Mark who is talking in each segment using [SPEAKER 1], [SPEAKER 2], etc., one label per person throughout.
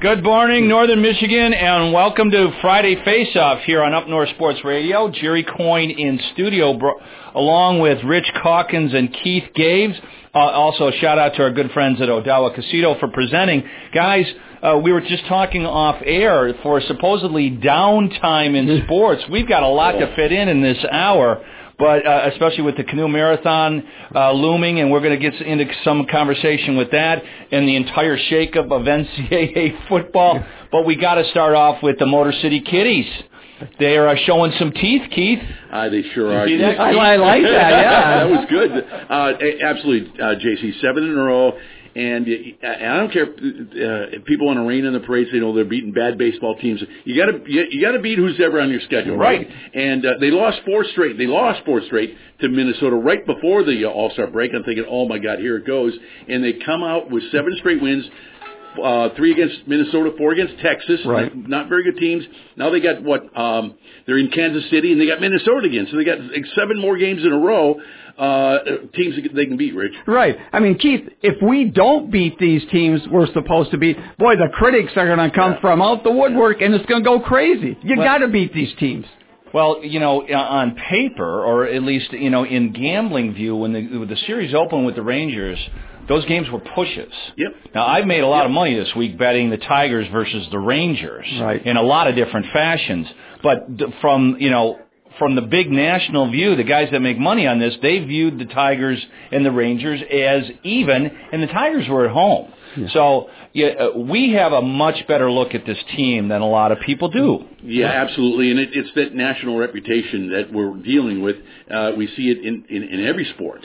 [SPEAKER 1] Good morning, Northern Michigan, and welcome to Friday Face-Off here on Up North Sports Radio. Jerry Coyne in studio, along with Rich Calkins and Keith Gaves. Also, a shout-out to our good friends at Odawa Casino for presenting. Guys, we were just talking off air for supposedly downtime in sports. We've got a lot to fit in this hour. But especially with the canoe marathon looming, and we're going to get into some conversation with that and the entire shakeup of NCAA football. But we got to start off with the Motor City Kitties. They are showing some teeth, Keith.
[SPEAKER 2] They sure are.
[SPEAKER 3] I like that, yeah.
[SPEAKER 2] That was good. Absolutely, JC, 7 in a row. And I don't care if people want to rain in the parade, say, they're beating bad baseball teams. You got to beat who's ever on your schedule, right? And they lost 4 straight. They lost 4 straight to Minnesota right before the All-Star break. I'm thinking, oh my God, here it goes. And they come out with 7 straight wins. 3 against Minnesota, 4 against Texas.
[SPEAKER 3] Right.
[SPEAKER 2] Not very good teams. Now they got they're in Kansas City, and they got Minnesota again. So they got 7 more games in a row. Teams they can beat, Rich.
[SPEAKER 3] Right. I mean, Keith, if we don't beat these teams we're supposed to beat, boy, the critics are going to come from out the woodwork, and it's going to go crazy. You got to beat these teams.
[SPEAKER 1] Well, on paper, or at least, in gambling view, when the series opened with the Rangers, those games were pushes.
[SPEAKER 2] Yep.
[SPEAKER 1] Now, I've made a lot of money this week betting the Tigers versus the Rangers in a lot of different fashions. But from the big national view, the guys that make money on this, they viewed the Tigers and the Rangers as even, and the Tigers were at home. Yeah. So we have a much better look at this team than a lot of people do.
[SPEAKER 2] Yeah, absolutely, and it's that national reputation that we're dealing with. We see it in every sport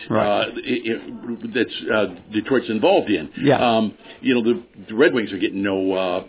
[SPEAKER 2] that's Detroit's involved in.
[SPEAKER 3] Yeah.
[SPEAKER 2] The Red Wings are getting no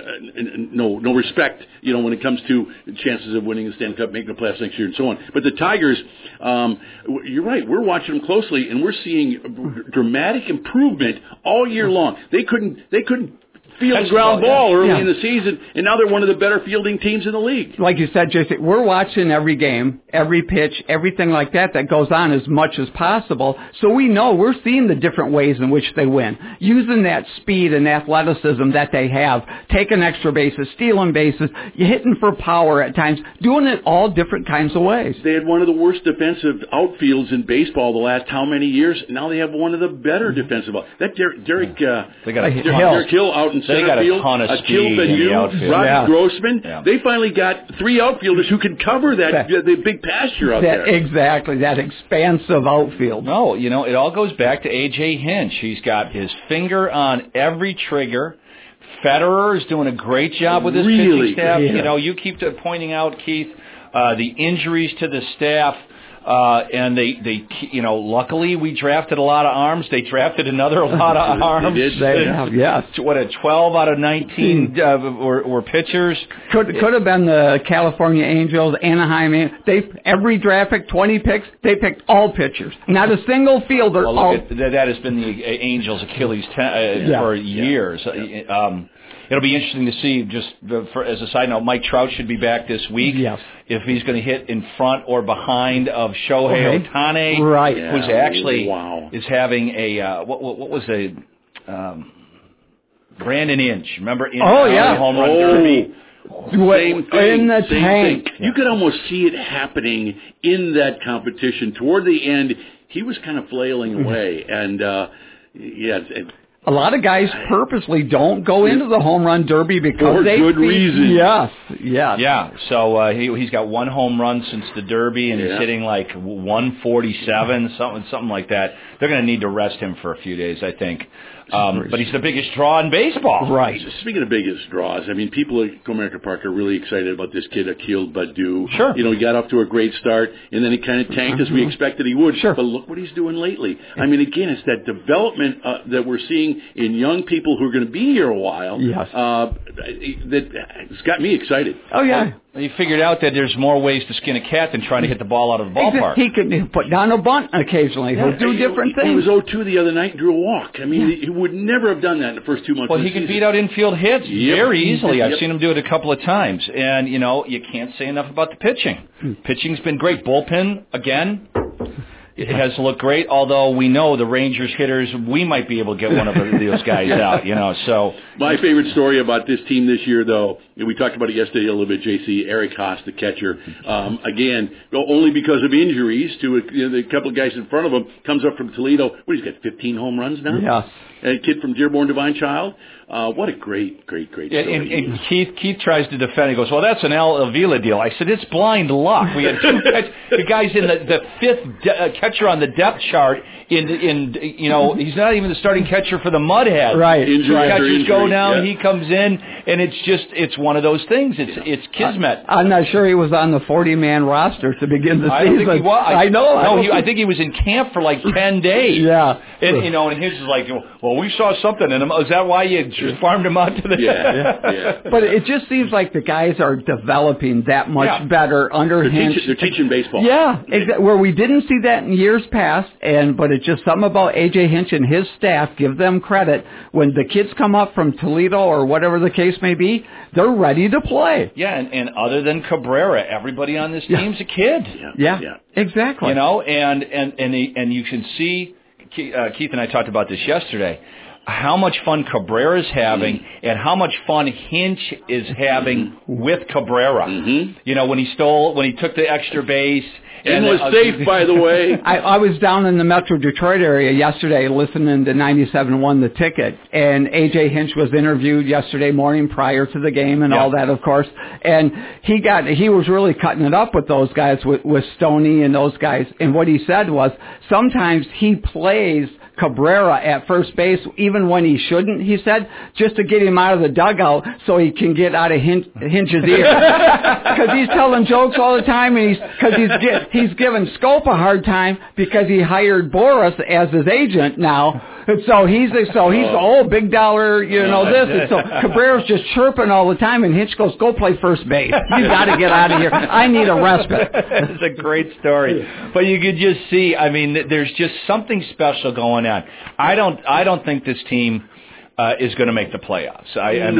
[SPEAKER 2] respect. When it comes to chances of winning the Stanley Cup, making the playoffs next year, and so on. But the Tigers, you're right. We're watching them closely, and we're seeing dramatic improvement all year long. They couldn't field the ground ball early in the season, and now they're one of the better fielding teams in the league.
[SPEAKER 3] Like you said, JC, we're watching every game, every pitch, everything like that goes on as much as possible. So we know we're seeing the different ways in which they win. Using that speed and athleticism that they have, taking extra bases, stealing bases, hitting for power at times, doing it all different kinds of ways.
[SPEAKER 2] They had one of the worst defensive outfields in baseball the last how many years? Now they have one of the better defensive outfields. That Derek Hill out in
[SPEAKER 1] they got a ton of speed in the outfield.
[SPEAKER 2] Robbie Grossman. They finally got 3 outfielders who can cover the big pasture out there.
[SPEAKER 3] Exactly, that expansive outfield.
[SPEAKER 1] No, it all goes back to A.J. Hinch. He's got his finger on every trigger. Federer is doing a great job with his pitching staff.
[SPEAKER 3] Yeah.
[SPEAKER 1] You keep pointing out, Keith, the injuries to the staff. And they luckily we drafted a lot of arms. They drafted another lot of arms.
[SPEAKER 3] They have, yes.
[SPEAKER 1] 12 out of 19 were pitchers.
[SPEAKER 3] Could have been the California Angels, Anaheim. Every draft pick, 20 picks, they picked all pitchers. Not a single fielder.
[SPEAKER 1] Well, that has been the Angels' Achilles for years. Yeah. It'll be interesting to see, just as a side note, Mike Trout should be back this week.
[SPEAKER 3] Yes.
[SPEAKER 1] If he's going to hit in front or behind of Shohei Ohtani, who's actually is having a, what was a, Brandon Inch. Remember Inch? Home run derby.
[SPEAKER 2] Same thing.
[SPEAKER 3] In the tank.
[SPEAKER 2] You could almost see it happening in that competition. Toward the end, he was kind of flailing away. And,
[SPEAKER 3] a lot of guys purposely don't go into the home run derby because
[SPEAKER 2] for good reason.
[SPEAKER 3] Yes.
[SPEAKER 1] Yeah. So he's got 1 home run since the derby, and he's hitting like 147, something like that. They're going to need to rest him for a few days, I think. But he's the biggest draw in baseball.
[SPEAKER 2] Right. Speaking of biggest draws, I mean, people at Comerica Park are really excited about this kid, Akil Baddoo.
[SPEAKER 1] Sure.
[SPEAKER 2] He got off to a great start, and then he kind of tanked as we expected he would.
[SPEAKER 3] Sure.
[SPEAKER 2] But look what he's doing lately. I mean, again, it's that development that we're seeing in young people who are going to be here a while.
[SPEAKER 3] Yes.
[SPEAKER 2] It's got me excited.
[SPEAKER 3] Oh, yeah.
[SPEAKER 1] He figured out that there's more ways to skin a cat than trying to hit the ball out of the ballpark.
[SPEAKER 3] He could put down a bunt occasionally. He'll do different things.
[SPEAKER 2] He was 0-2 the other night and drew a walk. I mean, he would never have done that in the first 2 months of the season.
[SPEAKER 1] Well, he can beat out infield hits very easily. I've seen him do it a couple of times. And, you can't say enough about the pitching. Pitching's been great. Bullpen, again. It has looked great, although we know the Rangers hitters, we might be able to get one of those guys out, so.
[SPEAKER 2] My favorite story about this team this year, though, and we talked about it yesterday a little bit, JC, Eric Haas, the catcher, again, only because of injuries to the couple of guys in front of him, comes up from Toledo. He's got 15 home runs now?
[SPEAKER 3] Yes.
[SPEAKER 2] A kid from Dearborn Divine Child. What a great story.
[SPEAKER 1] And Keith tries to defend. He goes, well, that's an Al Avila deal. I said, it's blind luck. We had the guy's in the fifth catcher on the depth chart. He's not even the starting catcher for the Mudhead.
[SPEAKER 3] Right.
[SPEAKER 1] Catchers go down, he comes in, and it's one of those things. It's kismet.
[SPEAKER 3] I'm not sure he was on the 40-man roster to begin the season.
[SPEAKER 1] I don't think he was.
[SPEAKER 3] I know.
[SPEAKER 1] I think he was in camp for like 10 days.
[SPEAKER 3] Yeah.
[SPEAKER 1] And his is like, well, we saw something in him. Is that why you farmed him out to the...
[SPEAKER 2] Yeah.
[SPEAKER 3] But it just seems like the guys are developing that much better under Hinch.
[SPEAKER 2] They're teaching baseball.
[SPEAKER 3] Yeah, exactly. Where we didn't see that in years past, but it's just something about A.J. Hinch and his staff, give them credit. When the kids come up from Toledo or whatever the case may be, they're ready to play.
[SPEAKER 1] Yeah, and other than Cabrera, everybody on this team's a kid.
[SPEAKER 3] Yeah, exactly.
[SPEAKER 1] And you can see, Keith and I talked about this yesterday, how much fun Cabrera's having and how much fun Hinch is having with Cabrera. When he took the extra base.
[SPEAKER 2] And was safe, by the way.
[SPEAKER 3] I was down in the Metro Detroit area yesterday listening to 97.1 The Ticket, and A.J. Hinch was interviewed yesterday morning prior to the game and all that, of course. And he was really cutting it up with those guys, with Stoney and those guys. And what he said was sometimes he plays Cabrera at first base, even when he shouldn't, he said, just to get him out of the dugout so he can get out of Hinch's ear. Because he's telling jokes all the time, and he's giving Scope a hard time because he hired Boris as his agent now. And so he's big dollar, this. And so Cabrera's just chirping all the time, and Hinch goes, go play first base. You got to get out of here. I need a respite.
[SPEAKER 1] It's a great story. But you could just see, there's just something special going on. I don't think this team is going to make the playoffs.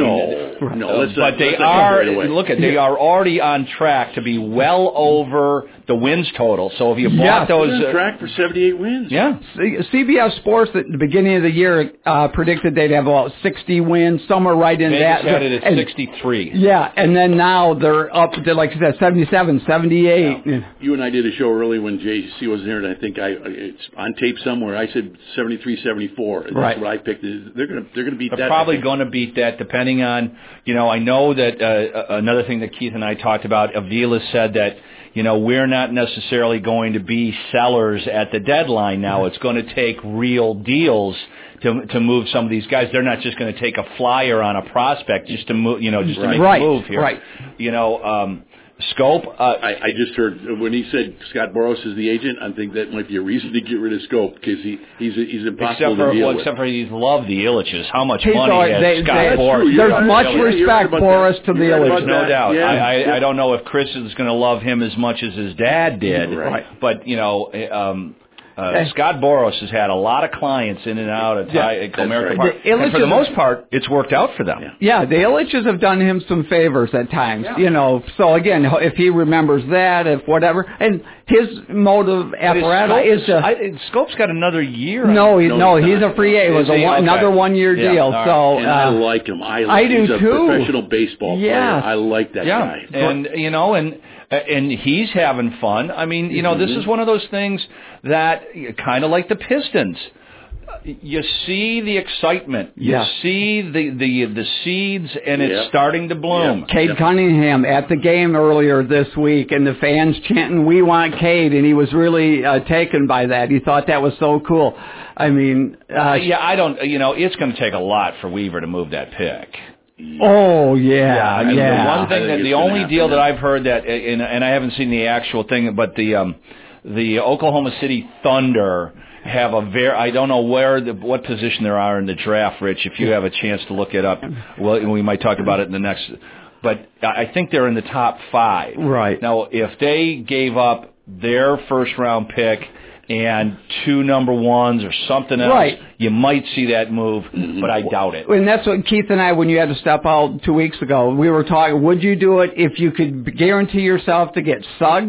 [SPEAKER 1] But they are. Look at, they are already on track to be well over the wins total. So if you bought those,
[SPEAKER 2] on track for 78 wins.
[SPEAKER 3] Yeah, CBS Sports at the beginning of the year predicted they'd have about 60 wins, somewhere right in
[SPEAKER 1] Vegas
[SPEAKER 3] that.
[SPEAKER 1] Had it at 63.
[SPEAKER 3] Yeah, and then now they're up to, like you said, 77, 78.
[SPEAKER 2] Yeah. You and I did a show early when JC wasn't here, and I think it's on tape somewhere. I said 73, 74. That's what I picked. They're going to beat that.
[SPEAKER 1] They're probably going to beat that, depending on, I know that another thing that Keith and I talked about, Avila said that, we're not necessarily going to be sellers at the deadline now. It's going to take real deals to move some of these guys. They're not just going to take a flyer on a prospect just to move, to make a move here.
[SPEAKER 3] Right.
[SPEAKER 1] Scope.
[SPEAKER 2] I just heard when he said Scott Boras is the agent. I think that might be a reason to get rid of Scope because he's impossible to deal with.
[SPEAKER 1] Except for he's loved the Illiches. How much money has Scott Boras?
[SPEAKER 3] There's much respect, Boras, to the Illiches.
[SPEAKER 1] No doubt. Yeah. I don't know if Chris is going to love him as much as his dad did.
[SPEAKER 2] Right.
[SPEAKER 1] But Scott Boras has had a lot of clients in and out of Comerica Park. And for the most part, it's worked out for them.
[SPEAKER 3] Yeah, the Illiches have done him some favors at times, So, again, if he remembers that, if whatever. And his motive apparatus is
[SPEAKER 1] Scope's got another year.
[SPEAKER 3] No, he's a free agent. It was another one-year deal.
[SPEAKER 2] Right.
[SPEAKER 3] So
[SPEAKER 2] and I like him.
[SPEAKER 3] He's
[SPEAKER 2] a professional baseball player. I like that guy.
[SPEAKER 1] And he's having fun. This is one of those things that, kind of like the Pistons, you see the excitement. You see the seeds, and it's starting to bloom.
[SPEAKER 3] Cade Cunningham at the game earlier this week, and the fans chanting, "We want Cade," and he was really taken by that. He thought that was so cool. I don't. It's going to take a lot for Weaver to move that pick.
[SPEAKER 1] Oh yeah. The one thing the only deal that I've heard that, and I haven't seen the actual thing, but the Oklahoma City Thunder have I don't know what position they are in the draft, Rich. If you have a chance to look it up, we might talk about it in the next. But I think they're in the top 5.
[SPEAKER 3] Right.
[SPEAKER 1] Now, if they gave up their first round pick and 2 number 1s or something else, you might see that move, but I doubt it.
[SPEAKER 3] And that's what Keith and I, when you had to step out 2 weeks ago, we were talking, would you do it if you could guarantee yourself to get Suggs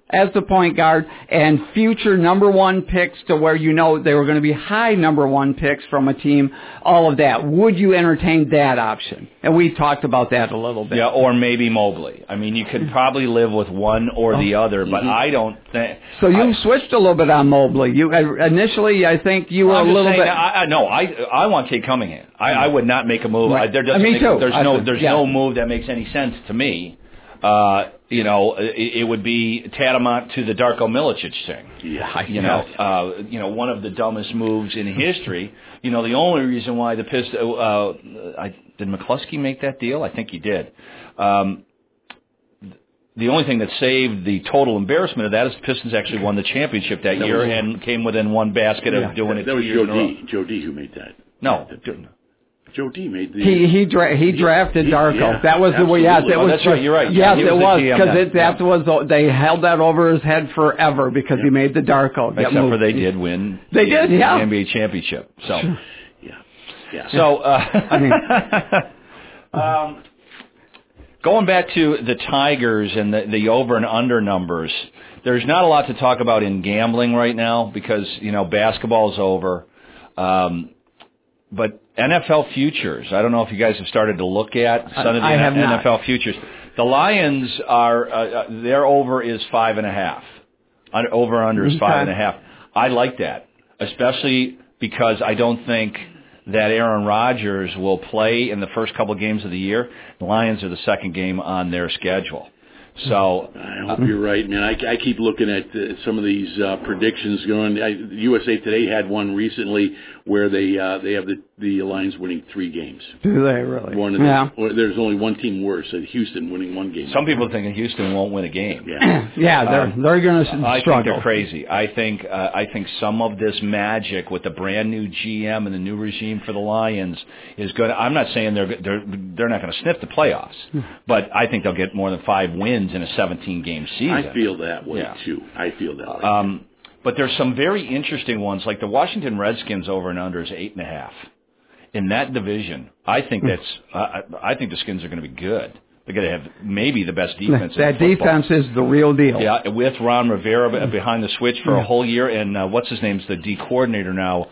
[SPEAKER 3] as the point guard and future number one picks to where you know they were going to be high number one picks from a team, all of that. Would you entertain that option? And we talked about that a little bit.
[SPEAKER 1] Yeah, or maybe Mobley. I mean, you could probably live with one or the other, but I don't think...
[SPEAKER 3] So you switched a little bit on Mobley. You initially, I think you were a little bit...
[SPEAKER 1] I want Kate Cunningham. I would not make a move.
[SPEAKER 3] Right.
[SPEAKER 1] Me
[SPEAKER 3] too.
[SPEAKER 1] There's no move that makes any sense to me. It would be tantamount to the Darko Milicic thing.
[SPEAKER 2] Yeah,
[SPEAKER 1] one of the dumbest moves in history. The only reason why the Pistons, did McCluskey make that deal? I think he did. The only thing that saved the total embarrassment of that is the Pistons actually won the championship that year and came within one basket of doing it.
[SPEAKER 2] That was Joe D who made that.
[SPEAKER 1] No.
[SPEAKER 2] Joe D made the...
[SPEAKER 3] He drafted Darko.
[SPEAKER 2] Yeah,
[SPEAKER 3] that was the way. Yes, it was.
[SPEAKER 1] That's right. You're right.
[SPEAKER 3] Yes, it was
[SPEAKER 1] because
[SPEAKER 3] they held that over his head forever because he made the Darko.
[SPEAKER 1] Except for they did win.
[SPEAKER 3] They did.
[SPEAKER 1] The NBA championship. So.
[SPEAKER 2] Yeah.
[SPEAKER 1] So. Going back to the Tigers and the over and under numbers, there's not a lot to talk about in gambling right now because basketball's over. But NFL futures, I don't know if you guys have started to look at some of the NFL futures. The Lions are their over is 5.5. Over under is 5.5. I like that, especially because I don't think that Aaron Rodgers will play in the first couple of games of the year. The Lions are the second game on their schedule. So
[SPEAKER 2] I hope you're right, man. I keep looking at some of these predictions going. USA Today had one recently where they have the Lions winning 3 games.
[SPEAKER 3] Do they really?
[SPEAKER 2] There's only one team worse, Houston winning 1 game.
[SPEAKER 1] Some people think Houston won't win a game.
[SPEAKER 3] Yeah, they're going to struggle.
[SPEAKER 1] I think they're crazy. I think some of this magic with the brand new GM and the new regime for the Lions is good. I'm not saying they're not going to sniff the playoffs, but I think they'll get more than 5 wins in a 17-game season.
[SPEAKER 2] I feel that way too.
[SPEAKER 1] But there's some very interesting ones, like the Washington Redskins over and under is 8.5. In that division, I think I think the Skins are going to be good. They're going to have maybe the best defense.
[SPEAKER 3] That defense is the real deal.
[SPEAKER 1] Yeah, with Ron Rivera behind the switch for a whole year, and what's his name's the D coordinator now,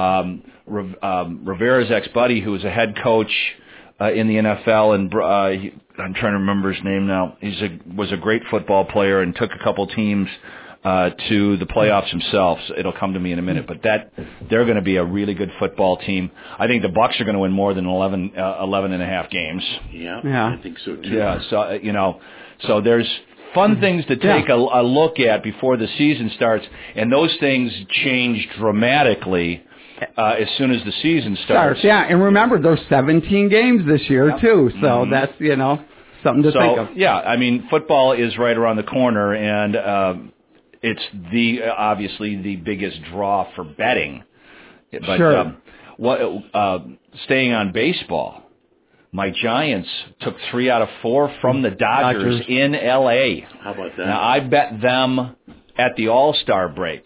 [SPEAKER 1] Rivera's ex-buddy, who was a head coach in the NFL, and I'm trying to remember his name now. Was a great football player and took a couple teams to the playoffs himself. So it'll come to me in a minute, but they're going to be a really good football team. I think the Bucs are going to win more than 11 and a half games.
[SPEAKER 2] Yeah, I think so too.
[SPEAKER 1] Yeah, so there's fun things to take a look at before the season starts, and those things change dramatically as soon as the season starts.
[SPEAKER 3] Yeah, and remember, there's 17 games this year, too, so that's, something to think of.
[SPEAKER 1] Yeah, I mean, football is right around the corner, and it's obviously the biggest draw for betting. But,
[SPEAKER 3] sure.
[SPEAKER 1] Staying on baseball, my Giants took 3 out of 4 from the Dodgers in L.A.
[SPEAKER 2] How about that?
[SPEAKER 1] Now, I bet them at the All-Star break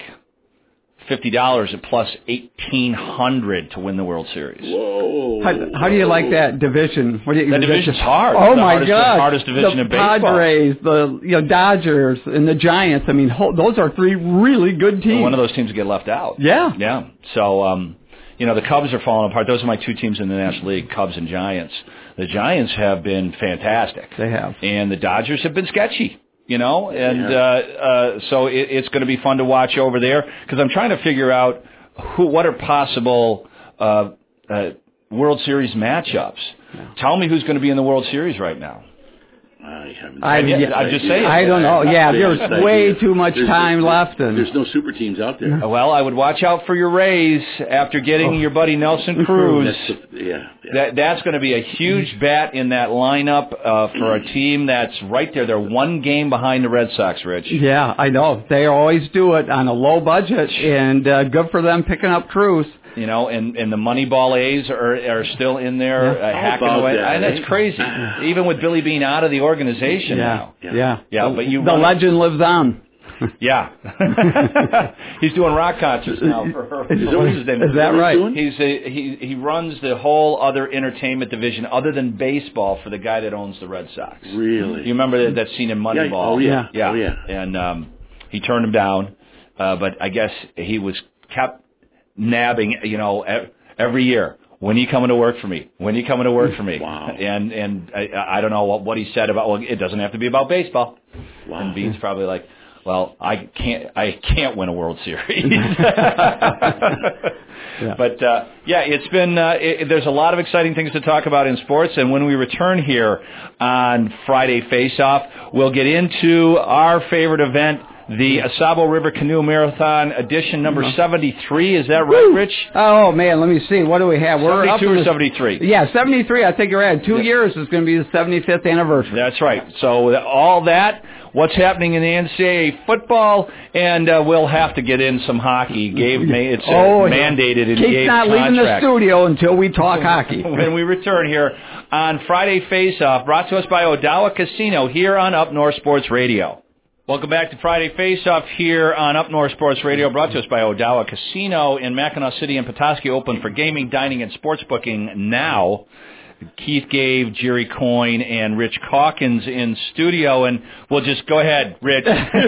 [SPEAKER 1] $50 at plus 1,800 to win the World Series.
[SPEAKER 2] Whoa!
[SPEAKER 3] How do you like that division?
[SPEAKER 1] That division's hard.
[SPEAKER 3] Oh my God!
[SPEAKER 1] The hardest division in baseball.
[SPEAKER 3] The Padres, the Dodgers, and the Giants. I mean, those are 3 really good teams.
[SPEAKER 1] One of those teams will get left out.
[SPEAKER 3] Yeah.
[SPEAKER 1] So, the Cubs are falling apart. Those are my 2 teams in the National League, Cubs and Giants. The Giants have been fantastic.
[SPEAKER 3] They have.
[SPEAKER 1] And the Dodgers have been sketchy. So it's going to be fun to watch over there because I'm trying to figure out what are possible World Series matchups. Tell me who's going to be in the World Series right now. I'm just saying.
[SPEAKER 3] I don't know. Yeah, there's way too much time left.
[SPEAKER 2] There's no super teams out there.
[SPEAKER 1] Well, I would watch out for your Rays after getting your buddy Nelson Cruz. That's going to be a huge bat in that lineup for a team that's right there. They're 1 game behind the Red Sox, Rich.
[SPEAKER 3] Yeah, I know. They always do it on a low budget, and good for them picking up Cruz.
[SPEAKER 1] And the Moneyball A's are still in there hacking away. That's crazy. Even with Billy Beane out of the organization now.
[SPEAKER 3] Yeah.
[SPEAKER 1] But
[SPEAKER 3] the legend lives on.
[SPEAKER 1] Yeah. He's doing rock concerts now for
[SPEAKER 3] Is that right?
[SPEAKER 1] He runs the whole other entertainment division other than baseball for the guy that owns the Red Sox.
[SPEAKER 2] Really?
[SPEAKER 1] You remember that scene in Moneyball?
[SPEAKER 2] Yeah.
[SPEAKER 1] Yeah.
[SPEAKER 2] Oh, yeah.
[SPEAKER 1] And he turned him down, but I guess he kept nabbing, every year. When are you coming to work for me? When are you coming to work for me?
[SPEAKER 2] Wow.
[SPEAKER 1] And I don't know what he said about, it doesn't have to be about baseball.
[SPEAKER 2] Wow.
[SPEAKER 1] And Bean's probably like, well, I can't win a World Series.
[SPEAKER 3] Yeah.
[SPEAKER 1] But, it's been, there's a lot of exciting things to talk about in sports. And when we return here on Friday Face-Off, we'll get into our favorite event, the Asabo River Canoe Marathon edition number 73. Is that right, Rich?
[SPEAKER 3] Oh, man, let me see. What do we have? We're
[SPEAKER 1] 72
[SPEAKER 3] up
[SPEAKER 1] or 73?
[SPEAKER 3] Yeah, 73. I think you're right. 2 years is going to be the 75th anniversary.
[SPEAKER 1] That's right. So all that, what's happening in the NCAA football, and we'll have to get in some hockey. It's mandated in Gabe's
[SPEAKER 3] Kate's not
[SPEAKER 1] contract.
[SPEAKER 3] leaving the studio until we talk hockey.
[SPEAKER 1] When we return here on Friday Face-Off, brought to us by Odawa Casino here on Up North Sports Radio. Welcome back to Friday Face-Off here on Up North Sports Radio, brought to us by Odawa Casino in Mackinac City and Petoskey, open for gaming, dining, and sports booking now. Keith Gave, Jerry Coyne, and Rich Calkins in studio, and we'll just go ahead, Rich.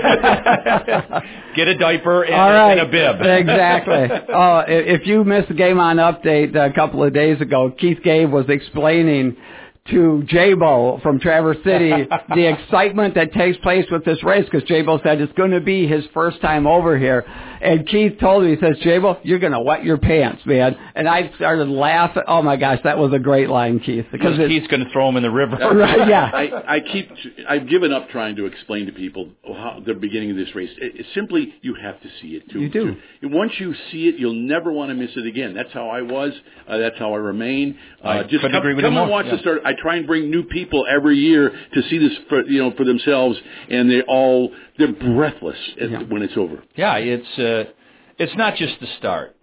[SPEAKER 1] Get a diaper and a bib.
[SPEAKER 3] Exactly. If you missed the Game On Update a couple of days ago, Keith Gave was explaining to J-Bo from Traverse City the excitement that takes place with this race, because J-Bo said it's going to be his first time over here. And Keith told me, he says, J-Bo, you're going to wet your pants, man. And I started laughing. Oh, my gosh, that was a great line, Keith.
[SPEAKER 1] Because Keith's going to throw him in the river.
[SPEAKER 3] Right, yeah.
[SPEAKER 2] I've given up trying to explain to people how the beginning of this race. It's simply, you have to see it, too.
[SPEAKER 3] You do.
[SPEAKER 2] Once you see it, you'll never want to miss it again. That's how I was. That's how I remain. Just come and watch the start. I try and bring new people every year to see this for themselves, and they're breathless when it's over.
[SPEAKER 1] Yeah, it's not just the start.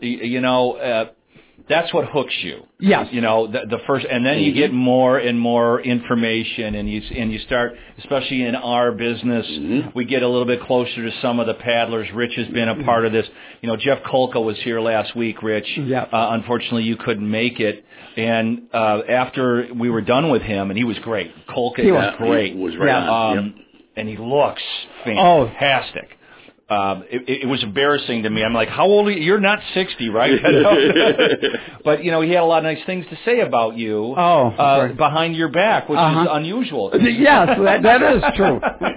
[SPEAKER 1] That's what hooks you.
[SPEAKER 3] Yes.
[SPEAKER 1] The first, and then you get more and more information, and you start, especially in our business, we get a little bit closer to some of the paddlers. Rich has been a part of this. Jeff Kolka was here last week, Rich.
[SPEAKER 3] Yep.
[SPEAKER 1] Unfortunately, you couldn't make it. And after we were done with him, and he was great. Kolka was great.
[SPEAKER 2] He was right on.
[SPEAKER 1] And he looks fantastic. It was embarrassing to me. I'm like, how old are you? You're not 60, right? But, he had a lot of nice things to say about you behind your back, which is unusual.
[SPEAKER 3] Yes, that is true.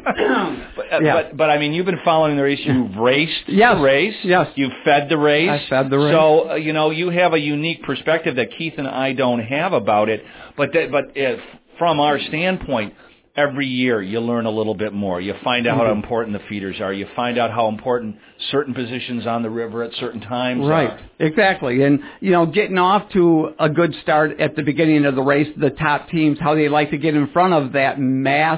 [SPEAKER 1] But, I mean, you've been following the race. You've raced the race.
[SPEAKER 3] Yes.
[SPEAKER 1] You've fed the race.
[SPEAKER 3] I fed the race.
[SPEAKER 1] So, you have a unique perspective that Keith and I don't have about it. But from our standpoint, every year you learn a little bit more. You find out how important the feeders are. You find out how important certain positions on the river at certain times are.
[SPEAKER 3] Exactly. And, getting off to a good start at the beginning of the race, the top teams, how they like to get in front of that mass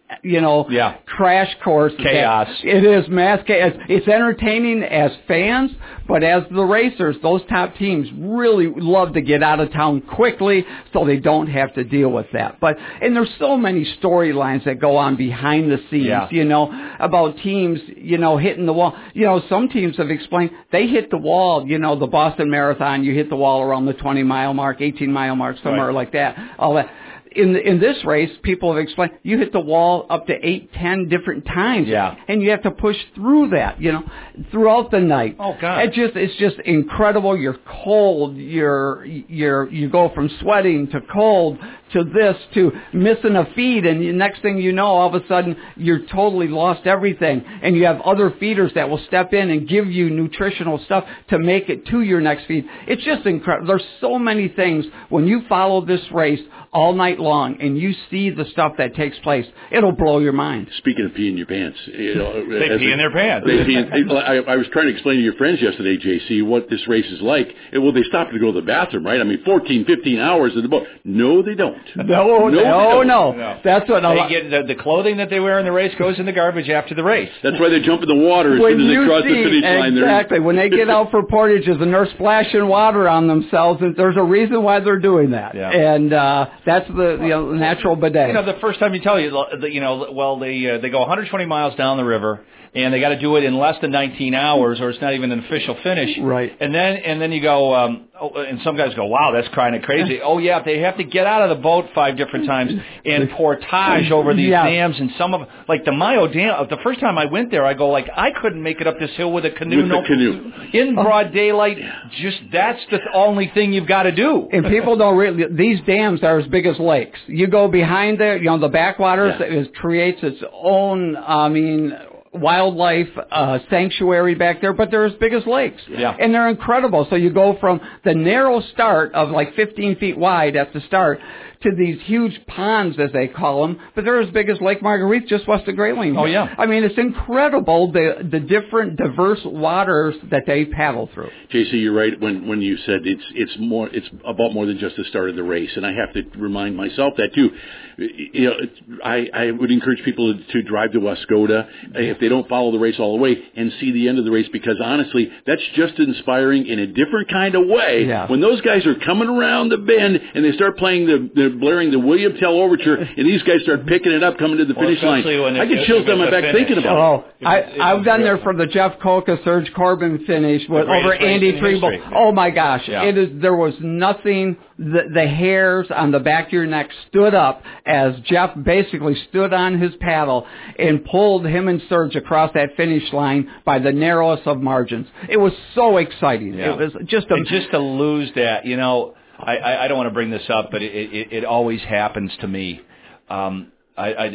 [SPEAKER 3] crash course.
[SPEAKER 1] Chaos.
[SPEAKER 3] It is mass chaos. It's entertaining as fans, but as the racers, those top teams really love to get out of town quickly so they don't have to deal with that. And there's so many storylines that go on behind the scenes, about teams, hitting the wall. Some teams have explained they hit the wall, the Boston Marathon, you hit the wall around the 20-mile mark, 18-mile mark, somewhere like that, all that. In this race, people have explained you hit the wall up to 8-10 different times, and you have to push through that, throughout the night.
[SPEAKER 1] Oh God!
[SPEAKER 3] It's just incredible. You're cold. You go from sweating to cold to this to missing a feed, and the next thing you know, all of a sudden you're totally lost everything, and you have other feeders that will step in and give you nutritional stuff to make it to your next feed. It's just incredible. There's so many things when you follow this race all night long, and you see the stuff that takes place, it'll blow your mind.
[SPEAKER 2] Speaking of peeing your pants,
[SPEAKER 1] they pee in their pants.
[SPEAKER 2] I was trying to explain to your friends yesterday, JC, what this race is like. Well, they stop to go to the bathroom, right? I mean, 14, 15 hours in the boat. No, they don't.
[SPEAKER 3] No. That's what
[SPEAKER 1] they get. The clothing that they wear in the race goes in the garbage after the race.
[SPEAKER 2] That's why they jump in the water as soon as they cross the finish line.
[SPEAKER 3] Exactly. When they get out for portages and they're splashing water on themselves, there's a reason why they're doing that.
[SPEAKER 1] Yeah.
[SPEAKER 3] And That's the natural bidet.
[SPEAKER 1] You know, the first time you tell you, they go 120 miles down the river, and they got to do it in less than 19 hours, or it's not even an official finish.
[SPEAKER 3] Right.
[SPEAKER 1] And then you go, and some guys go, wow, that's kind of crazy. Oh yeah, they have to get out of the boat 5 different times and portage over these dams, and some of like the Mayo Dam. The first time I went there, I go like, I couldn't make it up this hill with a canoe. In broad daylight. Just that's the only thing you've got to do.
[SPEAKER 3] And people don't really. These dams are as big as lakes. You go behind there, the backwaters. It creates its own. Wildlife sanctuary back there, but they're as big as lakes.
[SPEAKER 1] Yeah.
[SPEAKER 3] And they're incredible. So you go from the narrow start of like 15 feet wide at the start to these huge ponds, as they call them, but they're as big as Lake Marguerite, just west of Grayling.
[SPEAKER 1] Oh, yeah.
[SPEAKER 3] I mean, it's incredible, the different diverse waters that they paddle through.
[SPEAKER 2] JC, you're right when you said it's about more than just the start of the race, and I have to remind myself that too. I would encourage people to drive to Wascoda if they don't follow the race all the way and see the end of the race, because honestly, that's just inspiring in a different kind of way.
[SPEAKER 3] Yeah.
[SPEAKER 2] When those guys are coming around the bend and they start playing blaring the William Tell Overture, and these guys start picking it up coming to the finish line. I get chills down my back thinking about it.
[SPEAKER 3] I've done there for the Jeff Kolka, Serge Corbin finish over Andy Treble. Oh my gosh, there was nothing. The hairs on the back of your neck stood up as Jeff basically stood on his paddle and pulled him and Serge across that finish line by the narrowest of margins. It was so exciting.
[SPEAKER 1] Yeah.
[SPEAKER 3] It was just
[SPEAKER 1] to lose that, I don't want to bring this up, but it always happens to me. The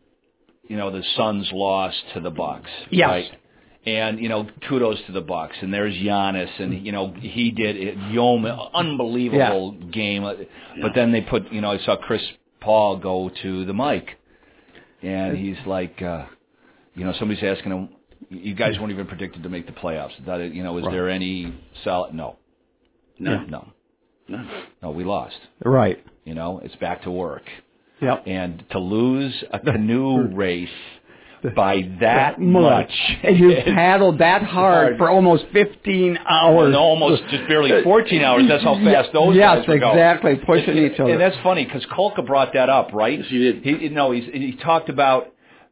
[SPEAKER 1] Suns lost to the Bucks.
[SPEAKER 3] Yes.
[SPEAKER 1] Right? And, kudos to the Bucks. And there's Giannis, and, he did it. Unbelievable game. But then they put, I saw Chris Paul go to the mic. And he's like, somebody's asking him, you guys weren't even predicted to make the playoffs. Is there any solid? No. No, we lost.
[SPEAKER 3] Right.
[SPEAKER 1] It's back to work.
[SPEAKER 3] Yep.
[SPEAKER 1] And to lose a canoe race by that much.
[SPEAKER 3] And you paddled that hard for almost 15 hours.
[SPEAKER 1] Almost just barely 14 hours. That's how fast those guys were going.
[SPEAKER 3] Yes, exactly. Pushing each other.
[SPEAKER 1] And that's funny because Kolka brought that up, right?
[SPEAKER 2] Yes, he did.
[SPEAKER 1] He talked about,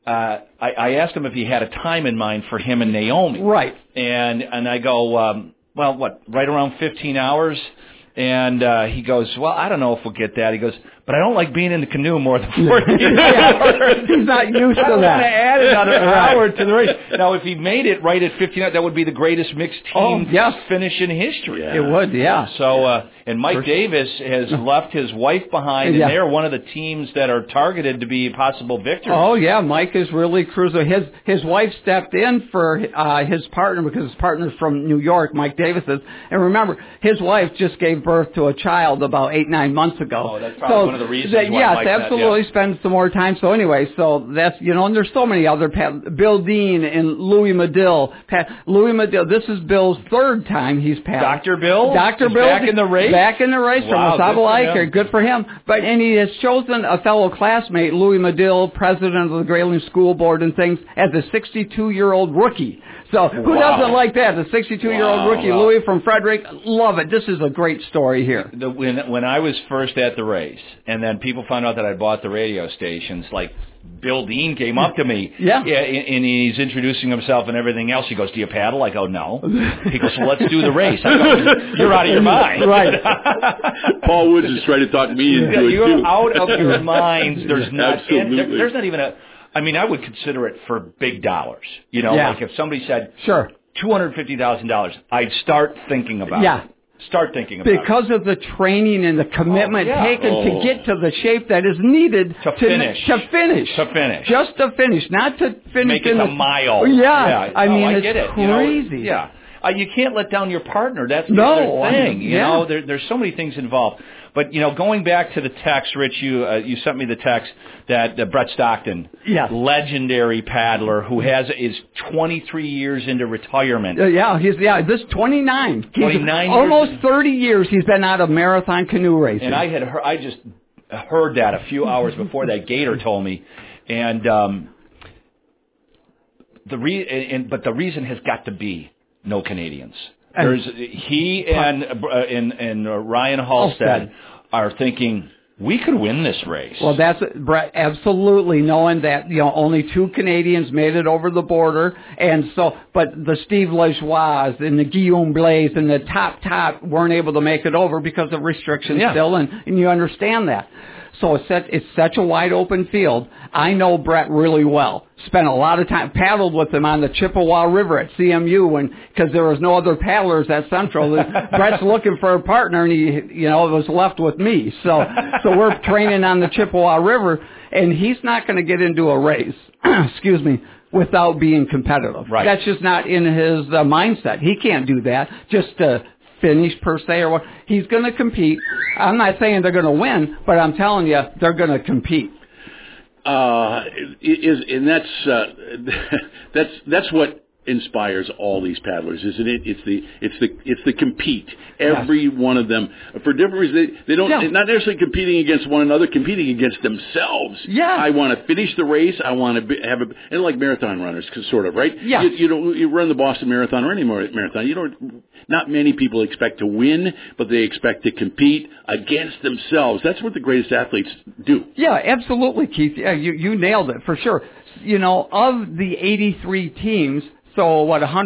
[SPEAKER 1] I asked him if he had a time in mind for him and Naomi.
[SPEAKER 3] Right.
[SPEAKER 1] And I go, right around 15 hours? And he goes, well, I don't know if we'll get that. He goes, but I don't like being in the canoe more than 14 hours.
[SPEAKER 3] He's not used to that.
[SPEAKER 1] I don't want to add another hour to the race. Now, if he made it right at 15 hours, that would be the greatest mixed team finish in history.
[SPEAKER 3] Yeah. It would, yeah.
[SPEAKER 1] So, and Mike Davis has left his wife behind, and they're one of the teams that are targeted to be possible victors.
[SPEAKER 3] Oh, yeah, Mike is really cruising. His wife stepped in for his partner because his partner's from New York, Mike Davis is. And remember, his wife just gave birth to a child about 8-9 months ago.
[SPEAKER 1] Oh, that's probably one of the reasons why Mike
[SPEAKER 3] absolutely spend some more time. So anyway, so that's, and there's so many other Bill Dean and Louis Medill. Louis Medill, this is Bill's third time he's paddled.
[SPEAKER 1] Dr. Bill?
[SPEAKER 3] Dr. Bill.
[SPEAKER 1] Back in the race?
[SPEAKER 3] Back in the race from Osabalike. Good for him. And he has chosen a fellow classmate, Louis Medill, president of the Grayling School Board and things, as a 62-year-old rookie. So who doesn't like that? The 62-year-old rookie, Louis from Frederick. Love it. This is a great story here.
[SPEAKER 1] When I was first at the race, and then people found out that I bought the radio stations, like Bill Dean came up to me. And he's introducing himself and everything else. He goes, do you paddle? I go, no. He goes, well, let's do the race. I go, you're out of your mind.
[SPEAKER 3] Right.
[SPEAKER 2] Paul Woods is trying to talk me into it, too.
[SPEAKER 1] You're out of your minds. There's not,
[SPEAKER 2] absolutely.
[SPEAKER 1] There's not even I would consider it for big dollars. Like if somebody said,
[SPEAKER 3] sure,
[SPEAKER 1] $250,000, I'd start thinking about it. Start thinking about
[SPEAKER 3] because of the training and the commitment taken to get to the shape that is needed
[SPEAKER 1] to finish.
[SPEAKER 3] Just to finish, not to finish
[SPEAKER 1] make it a mile.
[SPEAKER 3] Yeah. I mean,
[SPEAKER 1] I
[SPEAKER 3] it's
[SPEAKER 1] get it.
[SPEAKER 3] crazy.
[SPEAKER 1] You can't let down your partner. That's the other thing. There's so many things involved. But, going back to the text, Rich, you sent me the text that Brett Stockton, legendary paddler who is 23 years into retirement.
[SPEAKER 3] This 29.
[SPEAKER 1] 29
[SPEAKER 3] almost 30 years he's been out of marathon canoe racing.
[SPEAKER 1] And I just heard that a few hours before that Gator told me. And the reason has got to be no Canadians. He and Ryan Halstead are thinking, we could win this race.
[SPEAKER 3] Well, that's Brett, absolutely, knowing that only 2 Canadians made it over the border, and so but the Steve Lajoie and the Guillaume Blaise and the top weren't able to make it over because of restrictions still, and you understand that. So it's such a wide open field. I know Brett really well. Spent a lot of time, paddled with him on the Chippewa River at CMU because there was no other paddlers at Central. Brett's looking for a partner, and it was left with me. So we're training on the Chippewa River, and he's not going to get into a race, excuse me, without being competitive.
[SPEAKER 1] Right.
[SPEAKER 3] That's just not in his mindset. He can't do that just to finish per se or what. He's going to compete. I'm not saying they're going to win, but I'm telling you they're going to compete.
[SPEAKER 2] And that's what inspires all these paddlers, isn't it? It's the compete. Every one of them, for different reasons, they don't not necessarily competing against one another, competing against themselves.
[SPEAKER 3] Yeah.
[SPEAKER 2] I want to finish the race. I want to and like marathon runners, sort of, right?
[SPEAKER 3] Yeah.
[SPEAKER 2] You run the Boston Marathon or any marathon. Not many people expect to win, but they expect to compete against themselves. That's what the greatest athletes do.
[SPEAKER 3] Yeah, absolutely, Keith. Yeah, you nailed it for sure. Of the 83 teams, so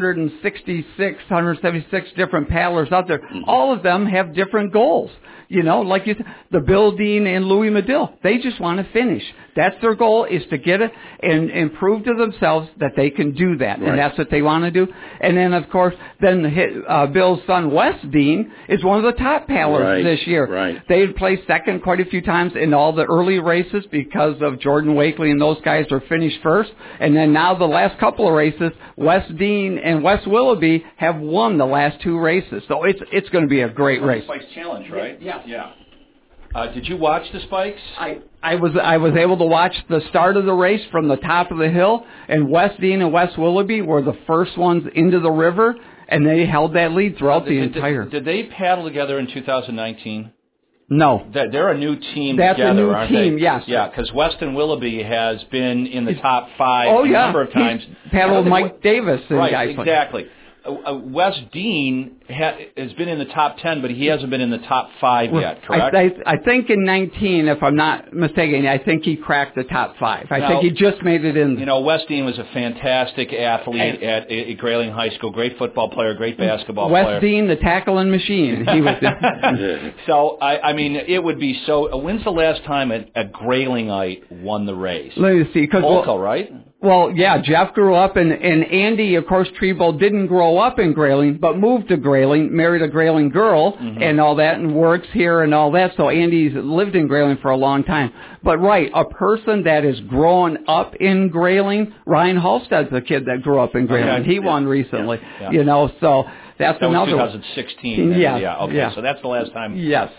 [SPEAKER 3] 166, 176 different paddlers out there, all of them have different goals. Like you said, the Bill Dean and Louis Medill, they just want to finish. That's their goal, is to get it and prove to themselves that they can do that. Right. And that's what they want to do. And then, of course, Bill's son, Wes Dean, is one of the top paddlers this year.
[SPEAKER 2] Right.
[SPEAKER 3] They had placed second quite a few times in all the early races because of Jordan Wakely and those guys are finished first. And then now the last couple of races, Wes Dean and Wes Willoughby have won the last 2 races. So it's going to be a great race.
[SPEAKER 1] Spikes Challenge, right?
[SPEAKER 3] Yeah.
[SPEAKER 1] Yeah. Did you watch the Spikes?
[SPEAKER 3] I was able to watch the start of the race from the top of the hill, and Wes Dean and Wes Willoughby were the first ones into the river, and they held that lead throughout the entire.
[SPEAKER 1] Did they paddle together in 2019?
[SPEAKER 3] No.
[SPEAKER 1] They're a new team
[SPEAKER 3] That's
[SPEAKER 1] together,
[SPEAKER 3] aren't they? That's a new team, yes.
[SPEAKER 1] Yeah, because Weston Willoughby has been in the top 5 a number of times.
[SPEAKER 3] He's paddled Mike Davis and guys.
[SPEAKER 1] Right, exactly. Wes Dean has been in the top 10, but he hasn't been in the top 5 yet, correct?
[SPEAKER 3] I think in 19, if I'm not mistaken, I think he cracked the top 5. I think he just made it in.
[SPEAKER 1] Wes Dean was a fantastic athlete at Grayling High School, great football player, great basketball player.
[SPEAKER 3] Wes Dean, the tackling machine. He was.
[SPEAKER 1] So, it would be so. When's the last time a Graylingite won the race?
[SPEAKER 3] Let me see.
[SPEAKER 1] Polka, right?
[SPEAKER 3] Well, yeah, Jeff grew up, and Andy, of course, Treebo didn't grow up in Grayling, but moved to Grayling, married a Grayling girl, and all that, and works here and all that, so Andy's lived in Grayling for a long time. But a person that is growing up in Grayling, Ryan Halstead's a kid that grew up in Grayling. He won recently, so that's another
[SPEAKER 1] was 2016.
[SPEAKER 3] Yeah.
[SPEAKER 1] So that's the last time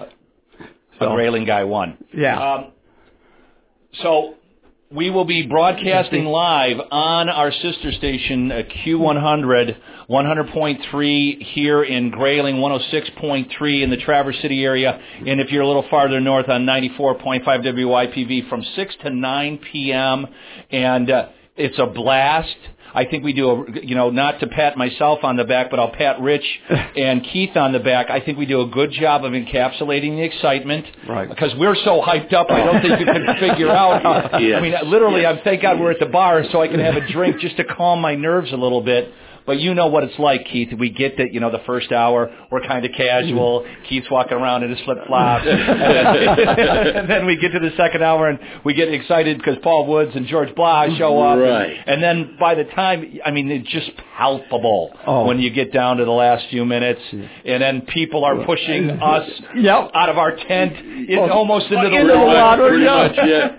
[SPEAKER 3] a
[SPEAKER 1] Grayling guy won.
[SPEAKER 3] Yeah.
[SPEAKER 1] So we will be broadcasting live on our sister station, Q100, 100.3 here in Grayling, 106.3 in the Traverse City area, and if you're a little farther north on 94.5 WYPV from 6 to 9 p.m., and it's a blast. I think we do not to pat myself on the back, but I'll pat Rich and Keith on the back. I think we do a good job of encapsulating the excitement. Right. Because we're so hyped up, I don't think you can figure out.
[SPEAKER 2] Yes.
[SPEAKER 1] I mean, literally, thank God we're at the bar so I can have a drink just to calm my nerves a little bit. But you know what it's like, Keith. We get that, the first hour, we're kind of casual. Keith's walking around in his flip-flops. And then we get to the second hour, and we get excited because Paul Woods and George Blah show up.
[SPEAKER 2] Right.
[SPEAKER 1] And then by the time, it's just palpable when you get down to the last few minutes. And then people are pushing us out of our tent almost into the water.
[SPEAKER 2] Pretty much,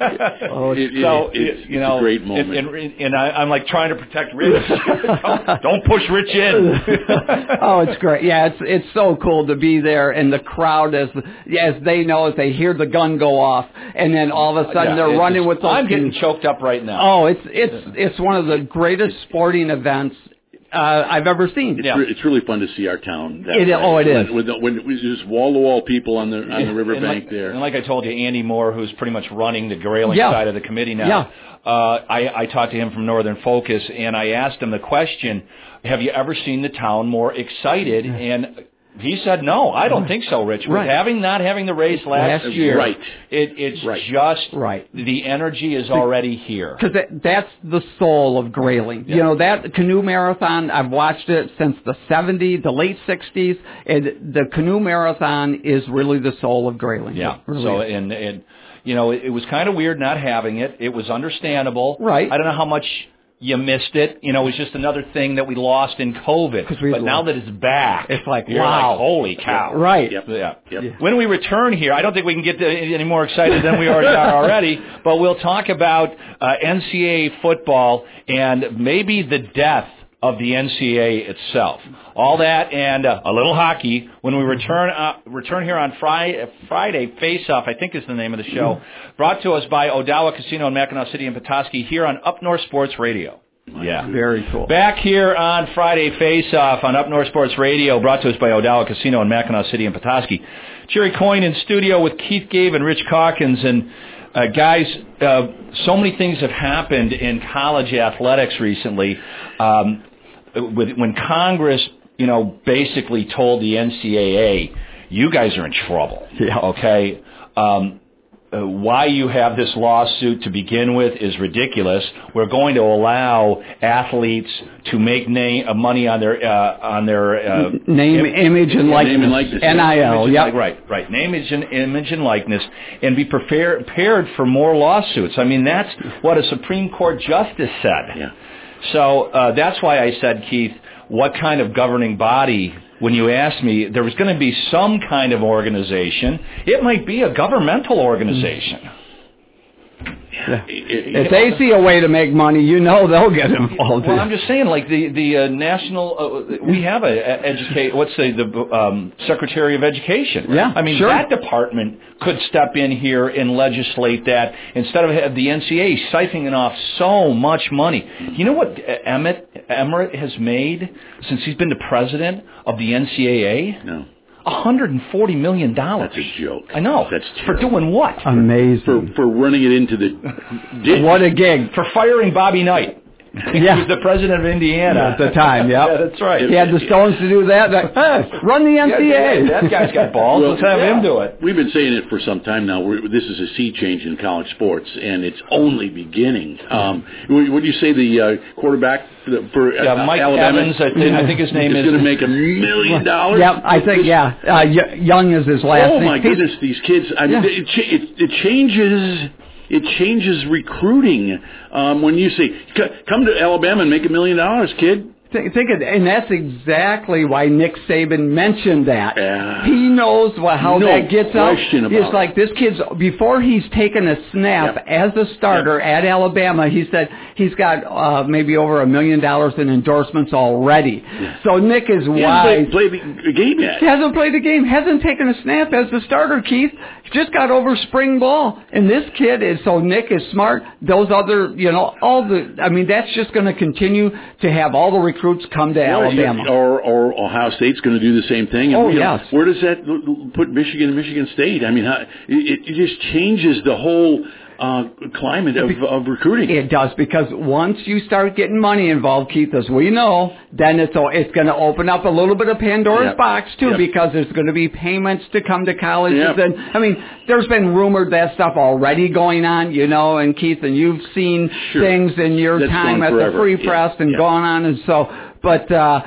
[SPEAKER 2] it's a great moment.
[SPEAKER 3] And
[SPEAKER 1] I'm like trying to protect Rich. Don't push Rich in.
[SPEAKER 3] It's great. Yeah, it's so cool to be there, and the crowd as they know, as they hear the gun go off, and then all of a sudden they're running with those.
[SPEAKER 1] I'm getting choked up right now.
[SPEAKER 3] Oh, it's one of the greatest sporting events I've ever seen.
[SPEAKER 2] It's really fun to see our town.
[SPEAKER 3] It is.
[SPEAKER 2] When we just wall-to-wall people on the riverbank there.
[SPEAKER 1] And like I told you, Andy Moore, who's pretty much running the Grayling side of the committee now, I talked to him from Northern Focus, and I asked him the question, have you ever seen the town more excited? And He said no. I don't think so, Rich.
[SPEAKER 3] Right.
[SPEAKER 1] With not having the race last year,
[SPEAKER 2] right.
[SPEAKER 1] It's
[SPEAKER 2] right.
[SPEAKER 1] just
[SPEAKER 3] right.
[SPEAKER 1] The energy is already here.
[SPEAKER 3] Because that's the soul of Grayling.
[SPEAKER 1] Yeah.
[SPEAKER 3] You know, that canoe marathon, I've watched it since the 70s, the late 60s, and the canoe marathon is really the soul of Grayling.
[SPEAKER 1] Yeah.
[SPEAKER 3] Really
[SPEAKER 1] So,
[SPEAKER 3] is.
[SPEAKER 1] and you know, it was kind of weird not having it. It was understandable.
[SPEAKER 3] Right.
[SPEAKER 1] I don't know how much you missed it. You know, it was just another thing that we lost in COVID. But now that it's back,
[SPEAKER 3] it's like,
[SPEAKER 1] you're
[SPEAKER 3] wow.
[SPEAKER 1] like, holy cow.
[SPEAKER 3] Right.
[SPEAKER 2] Yep.
[SPEAKER 1] Yeah.
[SPEAKER 2] Yep.
[SPEAKER 1] When we return here, I don't think we can get any more excited than we already are already, but we'll talk about NCAA football and maybe the death of the NCAA itself. All that and a little hockey when we return here on Friday. Face Off, I think is the name of the show, brought to us by Odawa Casino in Mackinac City and Petoskey here on Up North Sports Radio. Yeah.
[SPEAKER 3] Very cool.
[SPEAKER 1] Back here on Friday Face Off on Up North Sports Radio, brought to us by Odawa Casino in Mackinac City and Petoskey. Jerry Coyne in studio with Keith Gabe and Rich Calkins. And guys, so many things have happened in college athletics recently. When Congress, you know, basically told the NCAA, you guys are in trouble.
[SPEAKER 3] Yeah.
[SPEAKER 1] Okay. Why you have this lawsuit to begin with is ridiculous. We're going to allow athletes to make money on their
[SPEAKER 3] name, image, and likeness.
[SPEAKER 2] Name and likeness.
[SPEAKER 3] NIL.
[SPEAKER 1] Yeah. Right. Name, image, and likeness, and be prepared for more lawsuits. I mean, that's what a Supreme Court justice said.
[SPEAKER 2] Yeah.
[SPEAKER 1] So that's why I said, Keith, what kind of governing body? When you asked me, there was going to be some kind of organization. It might be a governmental organization.
[SPEAKER 3] Yeah. If they see a way to make money, you know they'll get involved.
[SPEAKER 1] Well, I'm just saying, like the national, we have what's the Secretary of Education.
[SPEAKER 3] Yeah,
[SPEAKER 1] I mean,
[SPEAKER 3] sure.
[SPEAKER 1] That department could step in here and legislate that instead of the NCAA siphoning off so much money. You know what Emmert has made since he's been the president of the NCAA?
[SPEAKER 2] No.
[SPEAKER 1] $140 million.
[SPEAKER 2] That's a joke.
[SPEAKER 1] I know.
[SPEAKER 2] That's
[SPEAKER 1] for
[SPEAKER 2] terrible.
[SPEAKER 1] doing what?
[SPEAKER 3] Amazing.
[SPEAKER 2] For running it into the
[SPEAKER 3] What a gig.
[SPEAKER 1] For firing Bobby Knight. He was the president of Indiana
[SPEAKER 3] at the time. Yep.
[SPEAKER 1] Yeah, that's right.
[SPEAKER 3] He had the stones to do that. Run the NCAA.
[SPEAKER 1] That guy's got balls. Let's have him do it.
[SPEAKER 2] We've been saying it for some time now. This is a sea change in college sports, and it's only beginning. Would you say the quarterback for
[SPEAKER 1] Mike
[SPEAKER 2] Alabama?
[SPEAKER 1] Evans, I think his name is
[SPEAKER 2] going to make $1 million.
[SPEAKER 3] Yeah, I think. Young is his last name.
[SPEAKER 2] Oh my goodness, these kids! I mean, it changes. It changes recruiting when you say, "Come to Alabama and make $1 million, kid."
[SPEAKER 3] Think of, and that's exactly why Nick Saban mentioned that.
[SPEAKER 2] Yeah.
[SPEAKER 3] He knows how that gets out. It's like this kid's, before he's taken a snap as a starter at Alabama, he said he's got maybe over $1 million in endorsements already. Yeah. So Nick is wise.
[SPEAKER 2] He hasn't played the game yet.
[SPEAKER 3] He hasn't played the game, hasn't taken a snap as the starter, Keith. He just got over spring ball. And this kid is, so Nick is smart. Those other, that's just going to continue to have all the recruits come to Alabama.
[SPEAKER 2] Or Ohio State's going to do the same thing. And
[SPEAKER 3] yes.
[SPEAKER 2] Where does that put Michigan and Michigan State? I mean, it just changes the whole climate of recruiting.
[SPEAKER 3] It does, because once you start getting money involved, Keith, as we know, then it's going to open up a little bit of Pandora's box, too, because there's going to be payments to come to colleges. And, I mean, there's been rumored that stuff already going on, and Keith, and you've seen things in your time at the Free Press and gone on, and so... But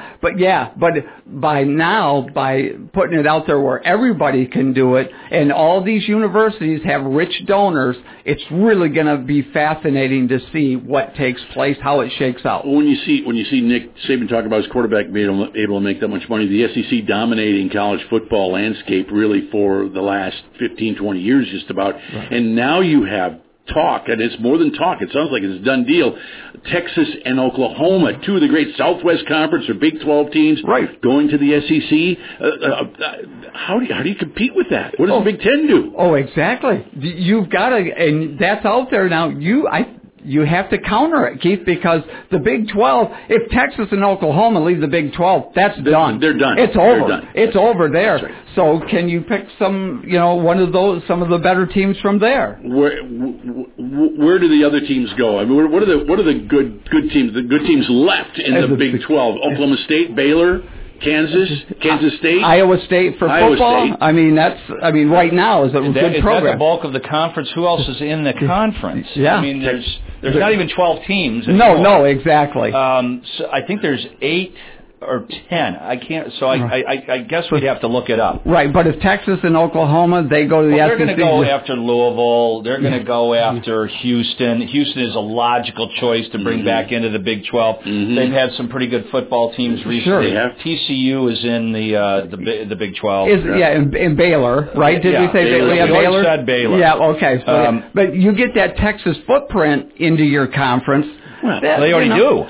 [SPEAKER 3] by now, by putting it out there where everybody can do it, and all these universities have rich donors, it's really going to be fascinating to see what takes place, how it shakes out.
[SPEAKER 2] When you see Nick Saban talk about his quarterback being able to make that much money, the SEC dominating college football landscape really for the last 15, 20 years just about, and now you have talk, and it's more than talk. It sounds like it's a done deal. Texas and Oklahoma, two of the great Southwest Conference or Big 12 teams, going to the SEC. How do you compete with that? What does the Big 10 do?
[SPEAKER 3] Oh, exactly. You've got to, and that's out there now. You have to counter it, Keith, because the Big 12, if Texas and Oklahoma leave the Big 12, that's done.
[SPEAKER 2] They're done.
[SPEAKER 3] It's over. It's over there.
[SPEAKER 2] That's right.
[SPEAKER 3] So can you pick some of the better teams from there?
[SPEAKER 2] Where do the other teams go? I mean, what are the good teams? The good teams left in the Big 12? Oklahoma State, Baylor, Kansas State,
[SPEAKER 3] Iowa State for football.
[SPEAKER 2] State.
[SPEAKER 3] I mean, right now is a good program.
[SPEAKER 1] Is that the bulk of the conference? Who else is in the conference?
[SPEAKER 3] Yeah.
[SPEAKER 1] I mean, there's not even 12 teams.
[SPEAKER 3] No, exactly.
[SPEAKER 1] So I think there's 8 or 10. I can't. So I guess we'd have to look it up.
[SPEAKER 3] Right, but if Texas and Oklahoma, they go to the SEC.
[SPEAKER 1] They're going to go after Louisville. They're going to go after Houston. Houston is a logical choice to bring back into the Big 12. They've had some pretty good football teams recently.
[SPEAKER 3] Sure.
[SPEAKER 1] TCU is in the Big 12.
[SPEAKER 3] In Baylor, right? Did we say
[SPEAKER 2] Baylor.
[SPEAKER 3] we have Baylor?
[SPEAKER 1] We said Baylor.
[SPEAKER 3] Yeah, okay. So, but you get that Texas footprint into your conference.
[SPEAKER 1] Well, they already do.